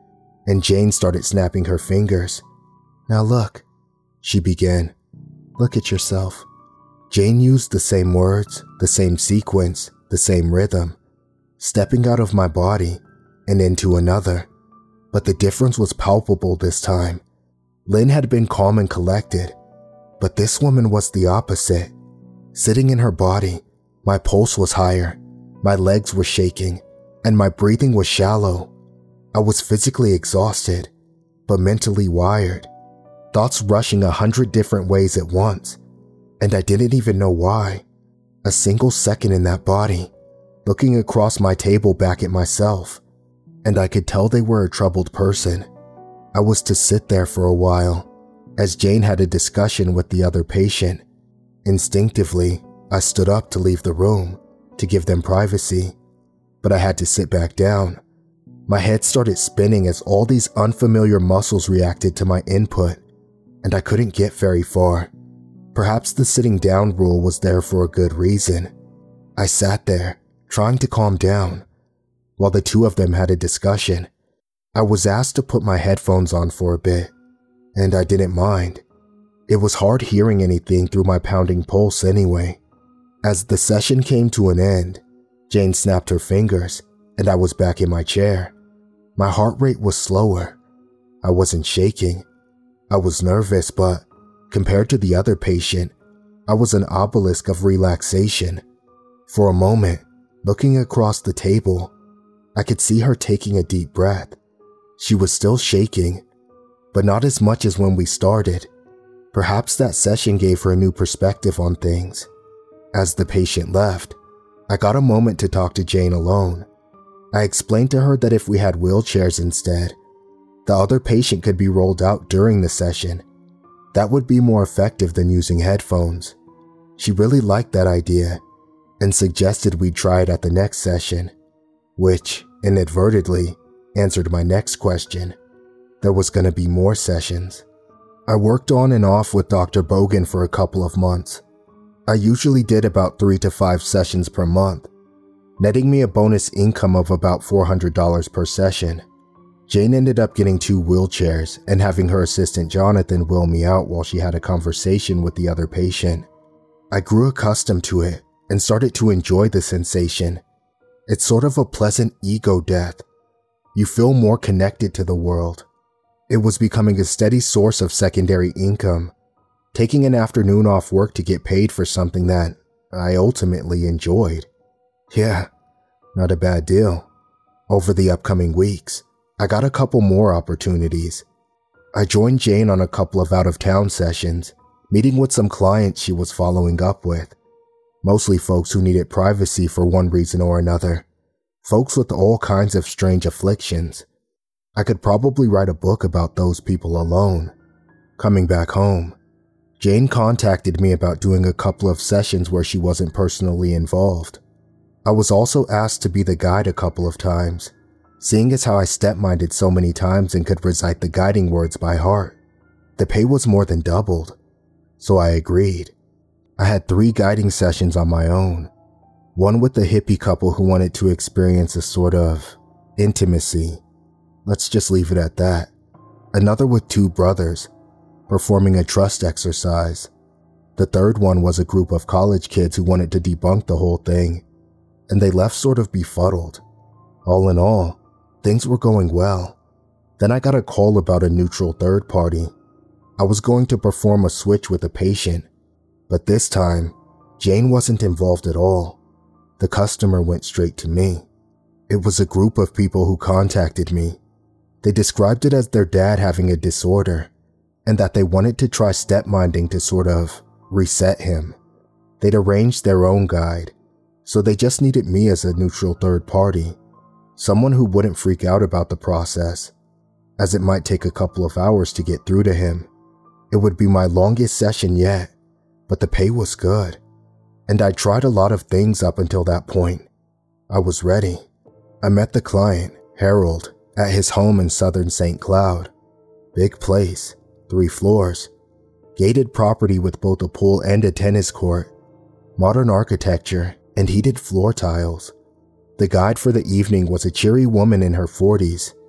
and Jane started snapping her fingers. "Now look," she began. "Look at yourself." Jane used the same words, the same sequence, the same rhythm, stepping out of my body and into another. But the difference was palpable this time. Lynn had been calm and collected, but this woman was the opposite. Sitting in her body, my pulse was higher, my legs were shaking, and my breathing was shallow. I was physically exhausted, but mentally wired. Thoughts rushing a hundred different ways at once, and I didn't even know why. A single second in that body, looking across my table back at myself, and I could tell they were a troubled person. I was to sit there for a while, as Jane had a discussion with the other patient. Instinctively, I stood up to leave the room, to give them privacy, but I had to sit back down. My head started spinning as all these unfamiliar muscles reacted to my input, and I couldn't get very far. Perhaps the sitting down rule was there for a good reason. I sat there, trying to calm down, while the two of them had a discussion. I was asked to put my headphones on for a bit, and I didn't mind. It was hard hearing anything through my pounding pulse anyway. As the session came to an end, Jane snapped her fingers, and I was back in my chair. My heart rate was slower. I wasn't shaking. I was nervous, but compared to the other patient, I was an obelisk of relaxation. For a moment, looking across the table, I could see her taking a deep breath. She was still shaking, but not as much as when we started. Perhaps that session gave her a new perspective on things. As the patient left, I got a moment to talk to Jane alone. I explained to her that if we had wheelchairs instead, the other patient could be rolled out during the session. That would be more effective than using headphones. She really liked that idea and suggested we try it at the next session, which, inadvertently, answered my next question. There was going to be more sessions. I worked on and off with Doctor Bogan for a couple of months. I usually did about three to five sessions per month, netting me a bonus income of about four hundred dollars per session. Jane ended up getting two wheelchairs and having her assistant Jonathan wheel me out while she had a conversation with the other patient. I grew accustomed to it and started to enjoy the sensation. It's sort of a pleasant ego death. You feel more connected to the world. It was becoming a steady source of secondary income, taking an afternoon off work to get paid for something that I ultimately enjoyed. Yeah, not a bad deal. Over the upcoming weeks, I got a couple more opportunities. I joined Jane on a couple of out-of-town sessions, meeting with some clients she was following up with. Mostly folks who needed privacy for one reason or another. Folks with all kinds of strange afflictions. I could probably write a book about those people alone. Coming back home, Jane contacted me about doing a couple of sessions where she wasn't personally involved. I was also asked to be the guide a couple of times, seeing as how I step-minded so many times and could recite the guiding words by heart. The pay was more than doubled, so I agreed. I had three guiding sessions on my own. One with a hippie couple who wanted to experience a sort of intimacy. Let's just leave it at that. Another with two brothers, performing a trust exercise. The third one was a group of college kids who wanted to debunk the whole thing, and they left sort of befuddled. All in all, things were going well. Then I got a call about a neutral third party. I was going to perform a switch with a patient, but this time, Jane wasn't involved at all. The customer went straight to me. It was a group of people who contacted me. They described it as their dad having a disorder, and that they wanted to try step-minding to sort of reset him. They'd arranged their own guide, so they just needed me as a neutral third party, someone who wouldn't freak out about the process, as it might take a couple of hours to get through to him. It would be my longest session yet, but the pay was good, and I'd tried a lot of things up until that point. I was ready. I met the client, Harold, at his home in southern Saint Cloud. Big place, three floors, gated property with both a pool and a tennis court, modern architecture, and heated floor tiles. The guide for the evening was a cheery woman in her forties.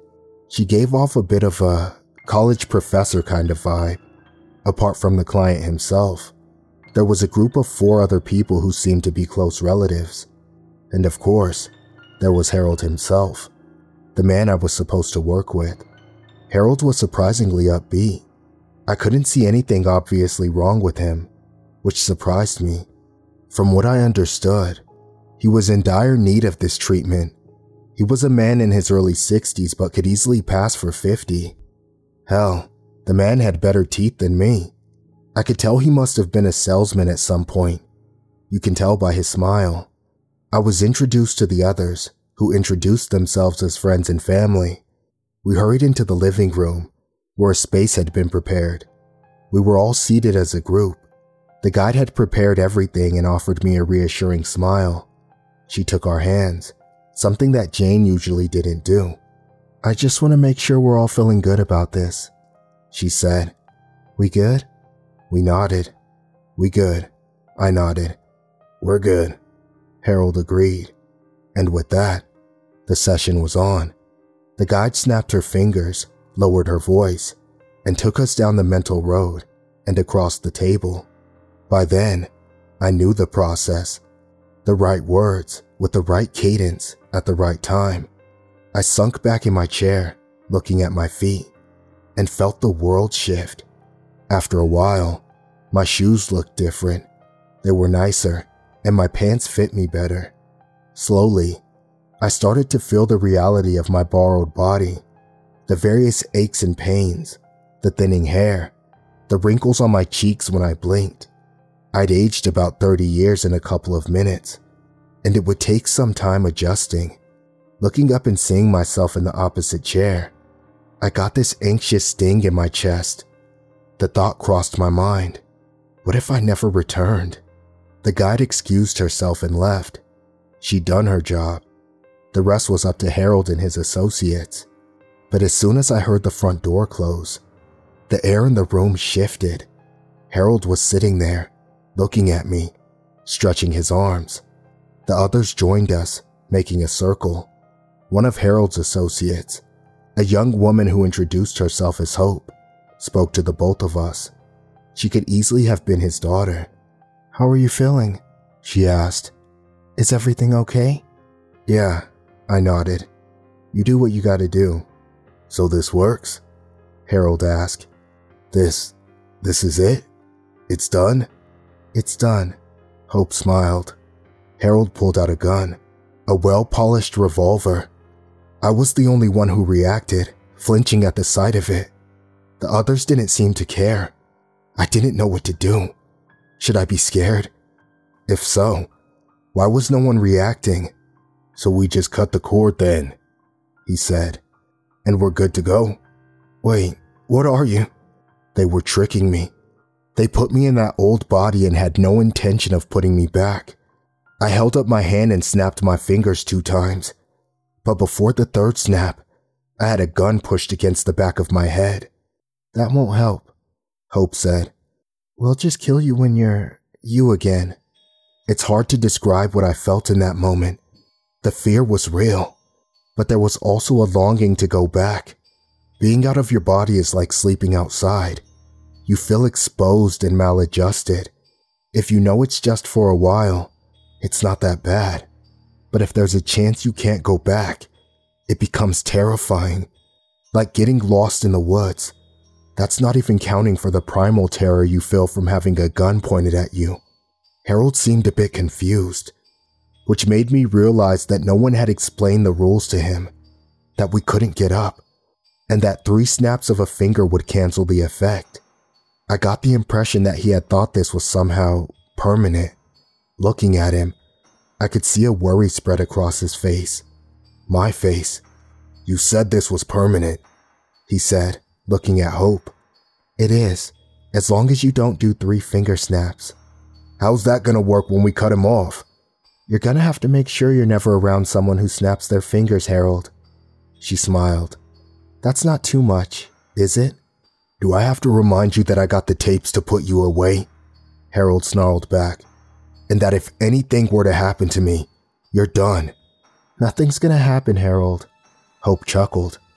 She gave off a bit of a college professor kind of vibe. Apart from the client himself, there was a group of four other people who seemed to be close relatives. And of course, there was Harold himself, the man I was supposed to work with. Harold was surprisingly upbeat. I couldn't see anything obviously wrong with him, which surprised me. From what I understood, he was in dire need of this treatment. He was a man in his early sixties but could easily pass for fifty. Hell, the man had better teeth than me. I could tell he must have been a salesman at some point. You can tell by his smile. I was introduced to the others, who introduced themselves as friends and family. We hurried into the living room, where a space had been prepared. We were all seated as a group. The guide had prepared everything and offered me a reassuring smile. She took our hands, something that Jane usually didn't do. "I just want to make sure we're all feeling good about this," she said. "We good?" We nodded. "We good," I nodded. "We're good," Harold agreed. And with that, the session was on. The guide snapped her fingers, lowered her voice, and took us down the mental road and across the table. By then, I knew the process. The right words with the right cadence at the right time. I sunk back in my chair, looking at my feet, and felt the world shift. After a while, my shoes looked different. They were nicer, and my pants fit me better. Slowly, I started to feel the reality of my borrowed body, the various aches and pains, the thinning hair, the wrinkles on my cheeks when I blinked. I'd aged about thirty years in a couple of minutes, and it would take some time adjusting. Looking up and seeing myself in the opposite chair, I got this anxious sting in my chest. The thought crossed my mind. What if I never returned? The guide excused herself and left. She'd done her job. The rest was up to Harold and his associates. But as soon as I heard the front door close, the air in the room shifted. Harold was sitting there, looking at me, stretching his arms. The others joined us, making a circle. One of Harold's associates, a young woman who introduced herself as Hope, spoke to the both of us. She could easily have been his daughter. "How are you feeling?" she asked. "Is everything okay?" "Yeah," I nodded. "You do what you gotta do." "So this works?" Harold asked. This, this is it? It's done?" "It's done," Hope smiled. Harold pulled out a gun, a well-polished revolver. I was the only one who reacted, flinching at the sight of it. The others didn't seem to care. I didn't know what to do. Should I be scared? If so, why was no one reacting? "So we just cut the cord then," he said, "and we're good to go." "Wait, what are you?" They were tricking me. They put me in that old body and had no intention of putting me back. I held up my hand and snapped my fingers two times. But before the third snap, I had a gun pushed against the back of my head. "That won't help," Hope said. "We'll just kill you when you're you again." It's hard to describe what I felt in that moment. The fear was real, but there was also a longing to go back. Being out of your body is like sleeping outside. You feel exposed and maladjusted. If you know it's just for a while, it's not that bad. But if there's a chance you can't go back, it becomes terrifying. Like getting lost in the woods. That's not even counting for the primal terror you feel from having a gun pointed at you. Harold seemed a bit confused, which made me realize that no one had explained the rules to him, that we couldn't get up, and that three snaps of a finger would cancel the effect. I got the impression that he had thought this was somehow permanent. Looking at him, I could see a worry spread across his face. My face. "You said this was permanent," he said, looking at Hope. "It is, as long as you don't do three finger snaps." "How's that gonna work when we cut him off?" "You're gonna have to make sure you're never around someone who snaps their fingers, Harold." She smiled. "That's not too much, is it?" "Do I have to remind you that I got the tapes to put you away?" Harold snarled back. "And that if anything were to happen to me, you're done." "Nothing's gonna happen, Harold," Hope chuckled.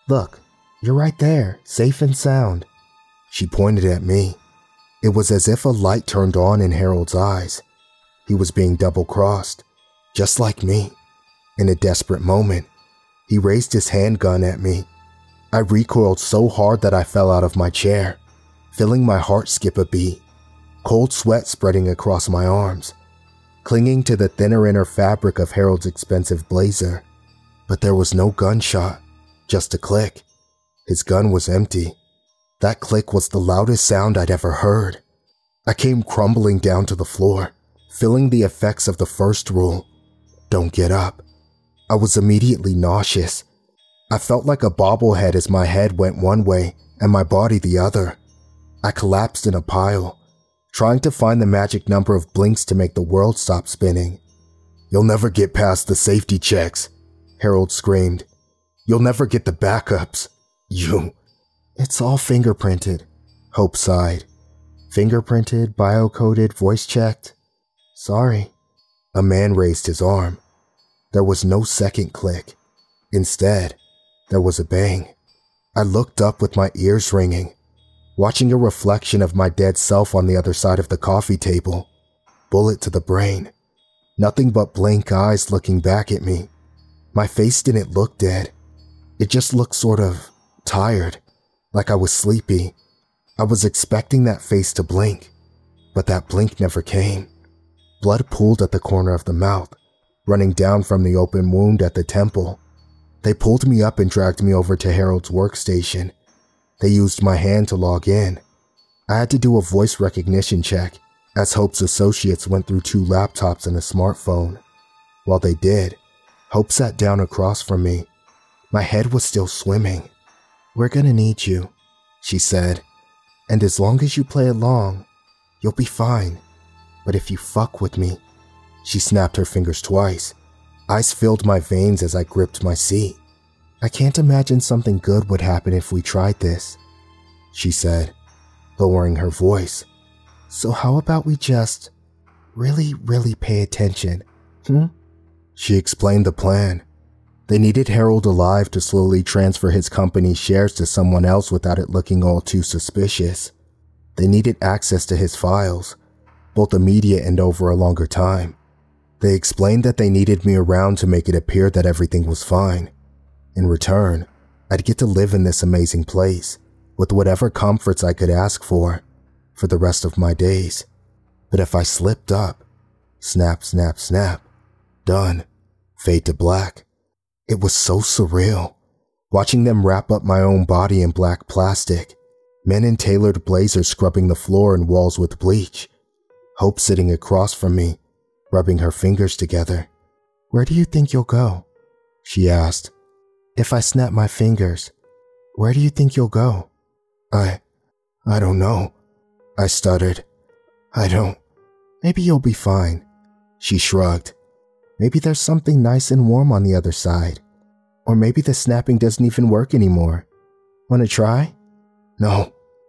Look, you're right there, safe and sound. She pointed at me. It was as if a light turned on in Harold's eyes. He was being double-crossed, just like me. In a desperate moment, he raised his handgun at me. I recoiled so hard that I fell out of my chair, feeling my heart skip a beat, cold sweat spreading across my arms, clinging to the thinner inner fabric of Harold's expensive blazer. But there was no gunshot, just a click. His gun was empty. That click was the loudest sound I'd ever heard. I came crumbling down to the floor, feeling the effects of the first rule, don't get up. I was immediately nauseous. I felt like a bobblehead as my head went one way and my body the other. I collapsed in a pile, trying to find the magic number of blinks to make the world stop spinning. You'll never get past the safety checks, Harold screamed. You'll never get the backups. You. It's all fingerprinted, Hope sighed. Fingerprinted, biocoded, voice-checked? Sorry. A man raised his arm. There was no second click. Instead, there was a bang. I looked up with my ears ringing, watching a reflection of my dead self on the other side of the coffee table. Bullet to the brain. Nothing but blank eyes looking back at me. My face didn't look dead. It just looked sort of tired, like I was sleepy. I was expecting that face to blink, but that blink never came. Blood pooled at the corner of the mouth, running down from the open wound at the temple. They pulled me up and dragged me over to Harold's workstation. They used my hand to log in. I had to do a voice recognition check, as Hope's associates went through two laptops and a smartphone. While they did, Hope sat down across from me. My head was still swimming. We're gonna need you, she said. And as long as you play along, you'll be fine. But if you fuck with me, she snapped her fingers twice. Ice filled my veins as I gripped my seat. I can't imagine something good would happen if we tried this, she said, lowering her voice. So how about we just really, really pay attention, hmm? She explained the plan. They needed Harold alive to slowly transfer his company's shares to someone else without it looking all too suspicious. They needed access to his files, both immediate and over a longer time. They explained that they needed me around to make it appear that everything was fine. In return, I'd get to live in this amazing place, with whatever comforts I could ask for, for the rest of my days. But if I slipped up, snap, snap, snap, done, fade to black. It was so surreal, watching them wrap up my own body in black plastic, men in tailored blazers scrubbing the floor and walls with bleach, Hope sitting across from me, rubbing her fingers together. Where do you think you'll go? She asked. If I snap my fingers, where do you think you'll go? I, I don't know, I stuttered. I don't. Maybe you'll be fine, she shrugged. Maybe there's something nice and warm on the other side. Or maybe the snapping doesn't even work anymore. Wanna try? No.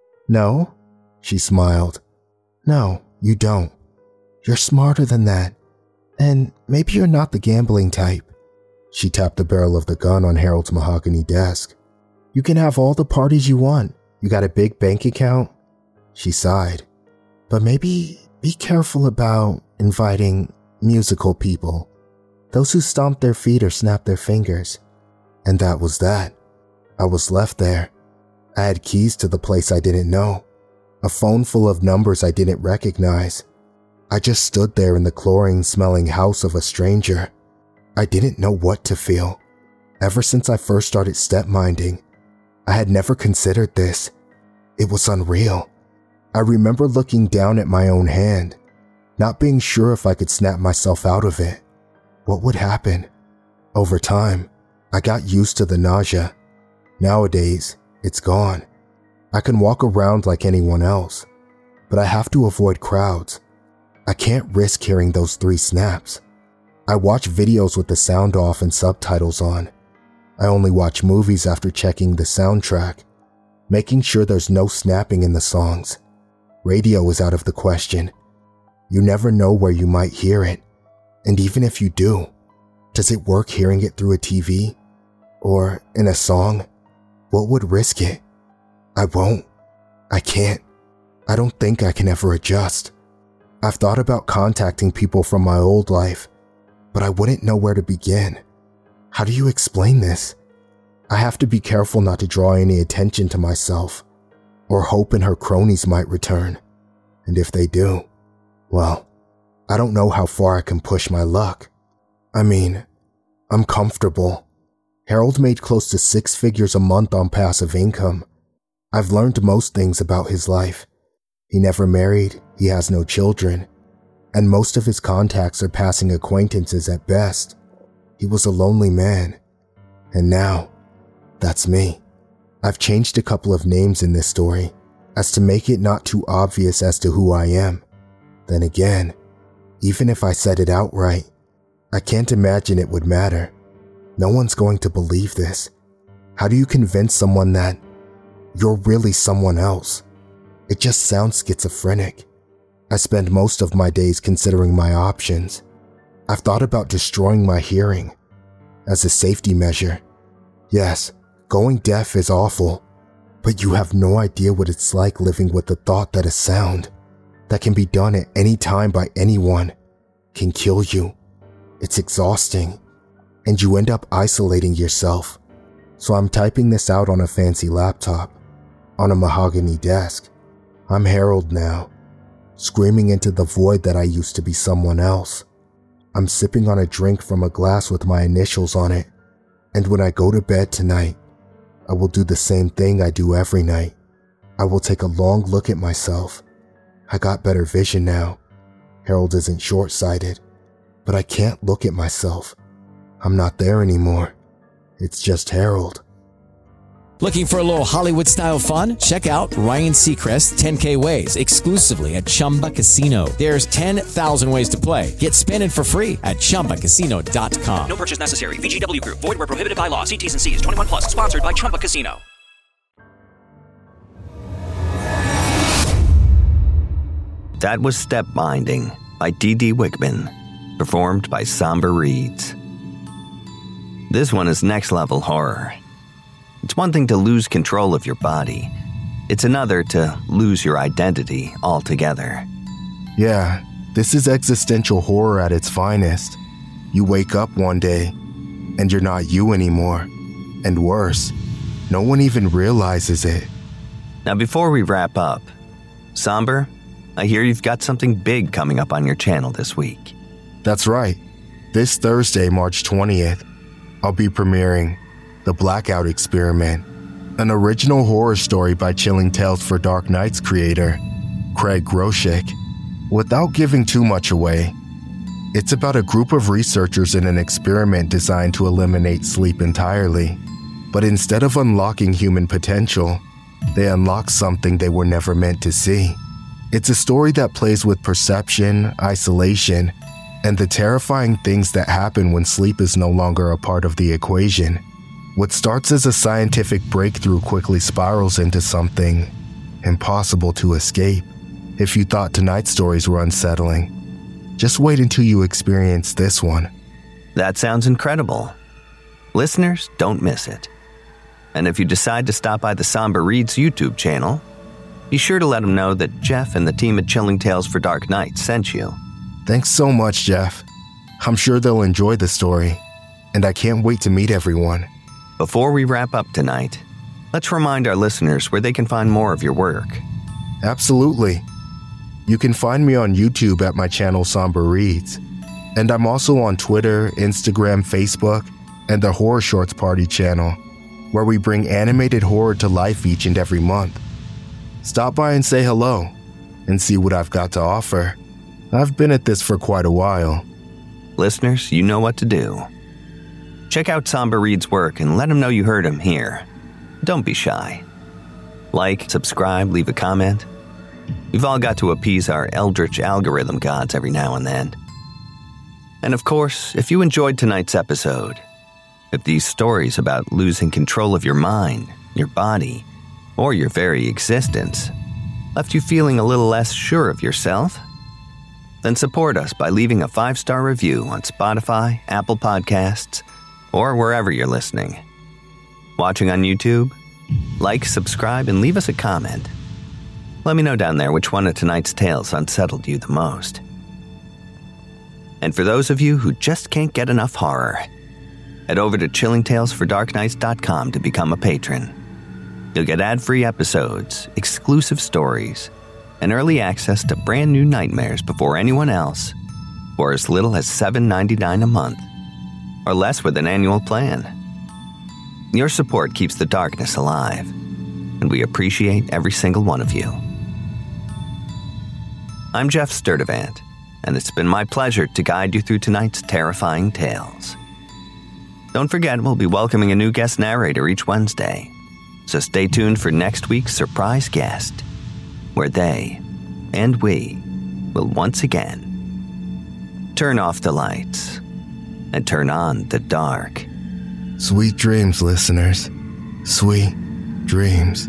No? She smiled. No, you don't. You're smarter than that. And maybe you're not the gambling type. She tapped the barrel of the gun on Harold's mahogany desk. You can have all the parties you want. You got a big bank account? She sighed. But maybe be careful about inviting musical people. Those who stomp their feet or snap their fingers. And that was that. I was left there. I had keys to the place I didn't know. A phone full of numbers I didn't recognize. I just stood there in the chlorine-smelling house of a stranger. I didn't know what to feel. Ever since I first started step-minding, I had never considered this. It was unreal. I remember looking down at my own hand, not being sure if I could snap myself out of it. What would happen? Over time, I got used to the nausea. Nowadays, it's gone. I can walk around like anyone else, but I have to avoid crowds. I can't risk hearing those three snaps. I watch videos with the sound off and subtitles on. I only watch movies after checking the soundtrack, making sure there's no snapping in the songs. Radio is out of the question. You never know where you might hear it. And even if you do, does it work hearing it through a T V? Or in a song? What would risk it? I won't. I can't. I don't think I can ever adjust. I've thought about contacting people from my old life, but I wouldn't know where to begin. How do you explain this? I have to be careful not to draw any attention to myself, or Hope and her cronies might return. And if they do, well, I don't know how far I can push my luck. I mean, I'm comfortable. Harold made close to six figures a month on passive income. I've learned most things about his life. He never married, he has no children, and most of his contacts are passing acquaintances at best. He was a lonely man. And now, that's me. I've changed a couple of names in this story, as to make it not too obvious as to who I am. Then again, even if I said it outright, I can't imagine it would matter. No one's going to believe this. How do you convince someone that you're really someone else? It just sounds schizophrenic. I spend most of my days considering my options. I've thought about destroying my hearing as a safety measure. Yes, going deaf is awful, but you have no idea what it's like living with the thought that a sound that can be done at any time by anyone can kill you. It's exhausting, and you end up isolating yourself. So I'm typing this out on a fancy laptop, on a mahogany desk. I'm Harold now, screaming into the void that I used to be someone else. I'm sipping on a drink from a glass with my initials on it, and when I go to bed tonight, I will do the same thing I do every night. I will take a long look at myself. I got better vision now. Harold isn't short-sighted, but I can't look at myself. I'm not there anymore. It's just Harold. Looking for a little Hollywood-style fun? Check out Ryan Seacrest's ten K Ways exclusively at Chumba Casino. There's ten thousand ways to play. Get spinning for free at Chumba Casino dot com. No purchase necessary. V G W Group. Void where prohibited by law. See T's and C's. twenty-one plus. Sponsored by Chumba Casino. That was Step Binding by Dee Dee Wickman, performed by Somber Reeds. This one is next-level horror. It's one thing to lose control of your body. It's another to lose your identity altogether. Yeah, this is existential horror at its finest. You wake up one day, and you're not you anymore. And worse, no one even realizes it. Now before we wrap up, Somber, I hear you've got something big coming up on your channel this week. That's right. This Thursday, March twentieth, I'll be premiering The Blackout Experiment, an original horror story by Chilling Tales for Dark Nights creator, Craig Groshek. Without giving too much away, it's about a group of researchers in an experiment designed to eliminate sleep entirely. But instead of unlocking human potential, they unlock something they were never meant to see. It's a story that plays with perception, isolation, and the terrifying things that happen when sleep is no longer a part of the equation. What starts as a scientific breakthrough quickly spirals into something impossible to escape. If you thought tonight's stories were unsettling, just wait until you experience this one. That sounds incredible. Listeners, don't miss it. And if you decide to stop by the Somber Reeds YouTube channel, be sure to let them know that Jeff and the team at Chilling Tales for Dark Nights sent you. Thanks so much, Jeff. I'm sure they'll enjoy the story, and I can't wait to meet everyone. Before we wrap up tonight, let's remind our listeners where they can find more of your work. Absolutely. You can find me on YouTube at my channel Somber Reeds, and I'm also on Twitter, Instagram, Facebook, and the Horror Shorts Party channel, where we bring animated horror to life each and every month. Stop by and say hello, and see what I've got to offer. I've been at this for quite a while. Listeners, you know what to do. Check out Somber Reed's work and let him know you heard him here. Don't be shy. Like, subscribe, leave a comment. We've all got to appease our eldritch algorithm gods every now and then. And of course, if you enjoyed tonight's episode, if these stories about losing control of your mind, your body, or your very existence left you feeling a little less sure of yourself, then support us by leaving a five-star review on Spotify, Apple Podcasts, or wherever you're listening. Watching on YouTube? Like, subscribe, and leave us a comment. Let me know down there which one of tonight's tales unsettled you the most. And for those of you who just can't get enough horror, head over to chilling tales for dark nights dot com to become a patron. You'll get ad-free episodes, exclusive stories, and early access to brand new nightmares before anyone else, for as little as seven dollars and ninety-nine cents a month, or less with an annual plan. Your support keeps the darkness alive, and we appreciate every single one of you. I'm Jeff Sturdivant, and it's been my pleasure to guide you through tonight's terrifying tales. Don't forget, we'll be welcoming a new guest narrator each Wednesday, so stay tuned for next week's surprise guest, where they and we will once again turn off the lights and turn on the dark. Sweet dreams, listeners. Sweet dreams.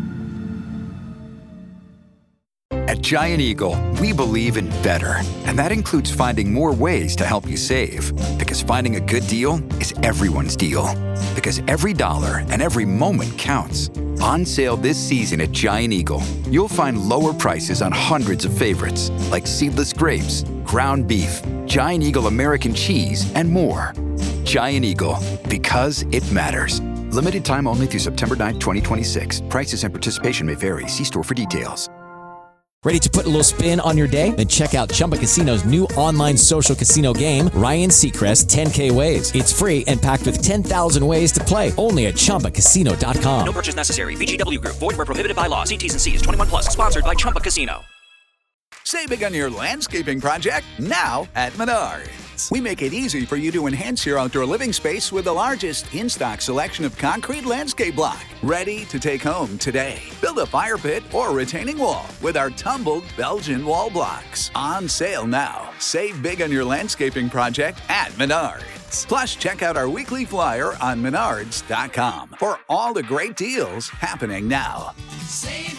At Giant Eagle, we believe in better, and that includes finding more ways to help you save. Because finding a good deal is everyone's deal. Because every dollar and every moment counts. On sale this season at Giant Eagle, you'll find lower prices on hundreds of favorites, like seedless grapes, ground beef, Giant Eagle American cheese, and more. Giant Eagle, because it matters. Limited time only through September ninth, twenty twenty-six. Prices and participation may vary. See store for details. Ready to put a little spin on your day? Then check out Chumba Casino's new online social casino game, Ryan Seacrest ten K Ways. It's free and packed with ten thousand ways to play, only at Chumba Casino dot com. No purchase necessary. V G W Group. Void where prohibited by law. See T's and C's. twenty-one plus. Sponsored by Chumba Casino. Save big on your landscaping project now at Menards. We make it easy for you to enhance your outdoor living space with the largest in-stock selection of concrete landscape block. Ready to take home today. Build a fire pit or retaining wall with our tumbled Belgian wall blocks. On sale now. Save big on your landscaping project at Menards. Plus, check out our weekly flyer on menards dot com for all the great deals happening now. Save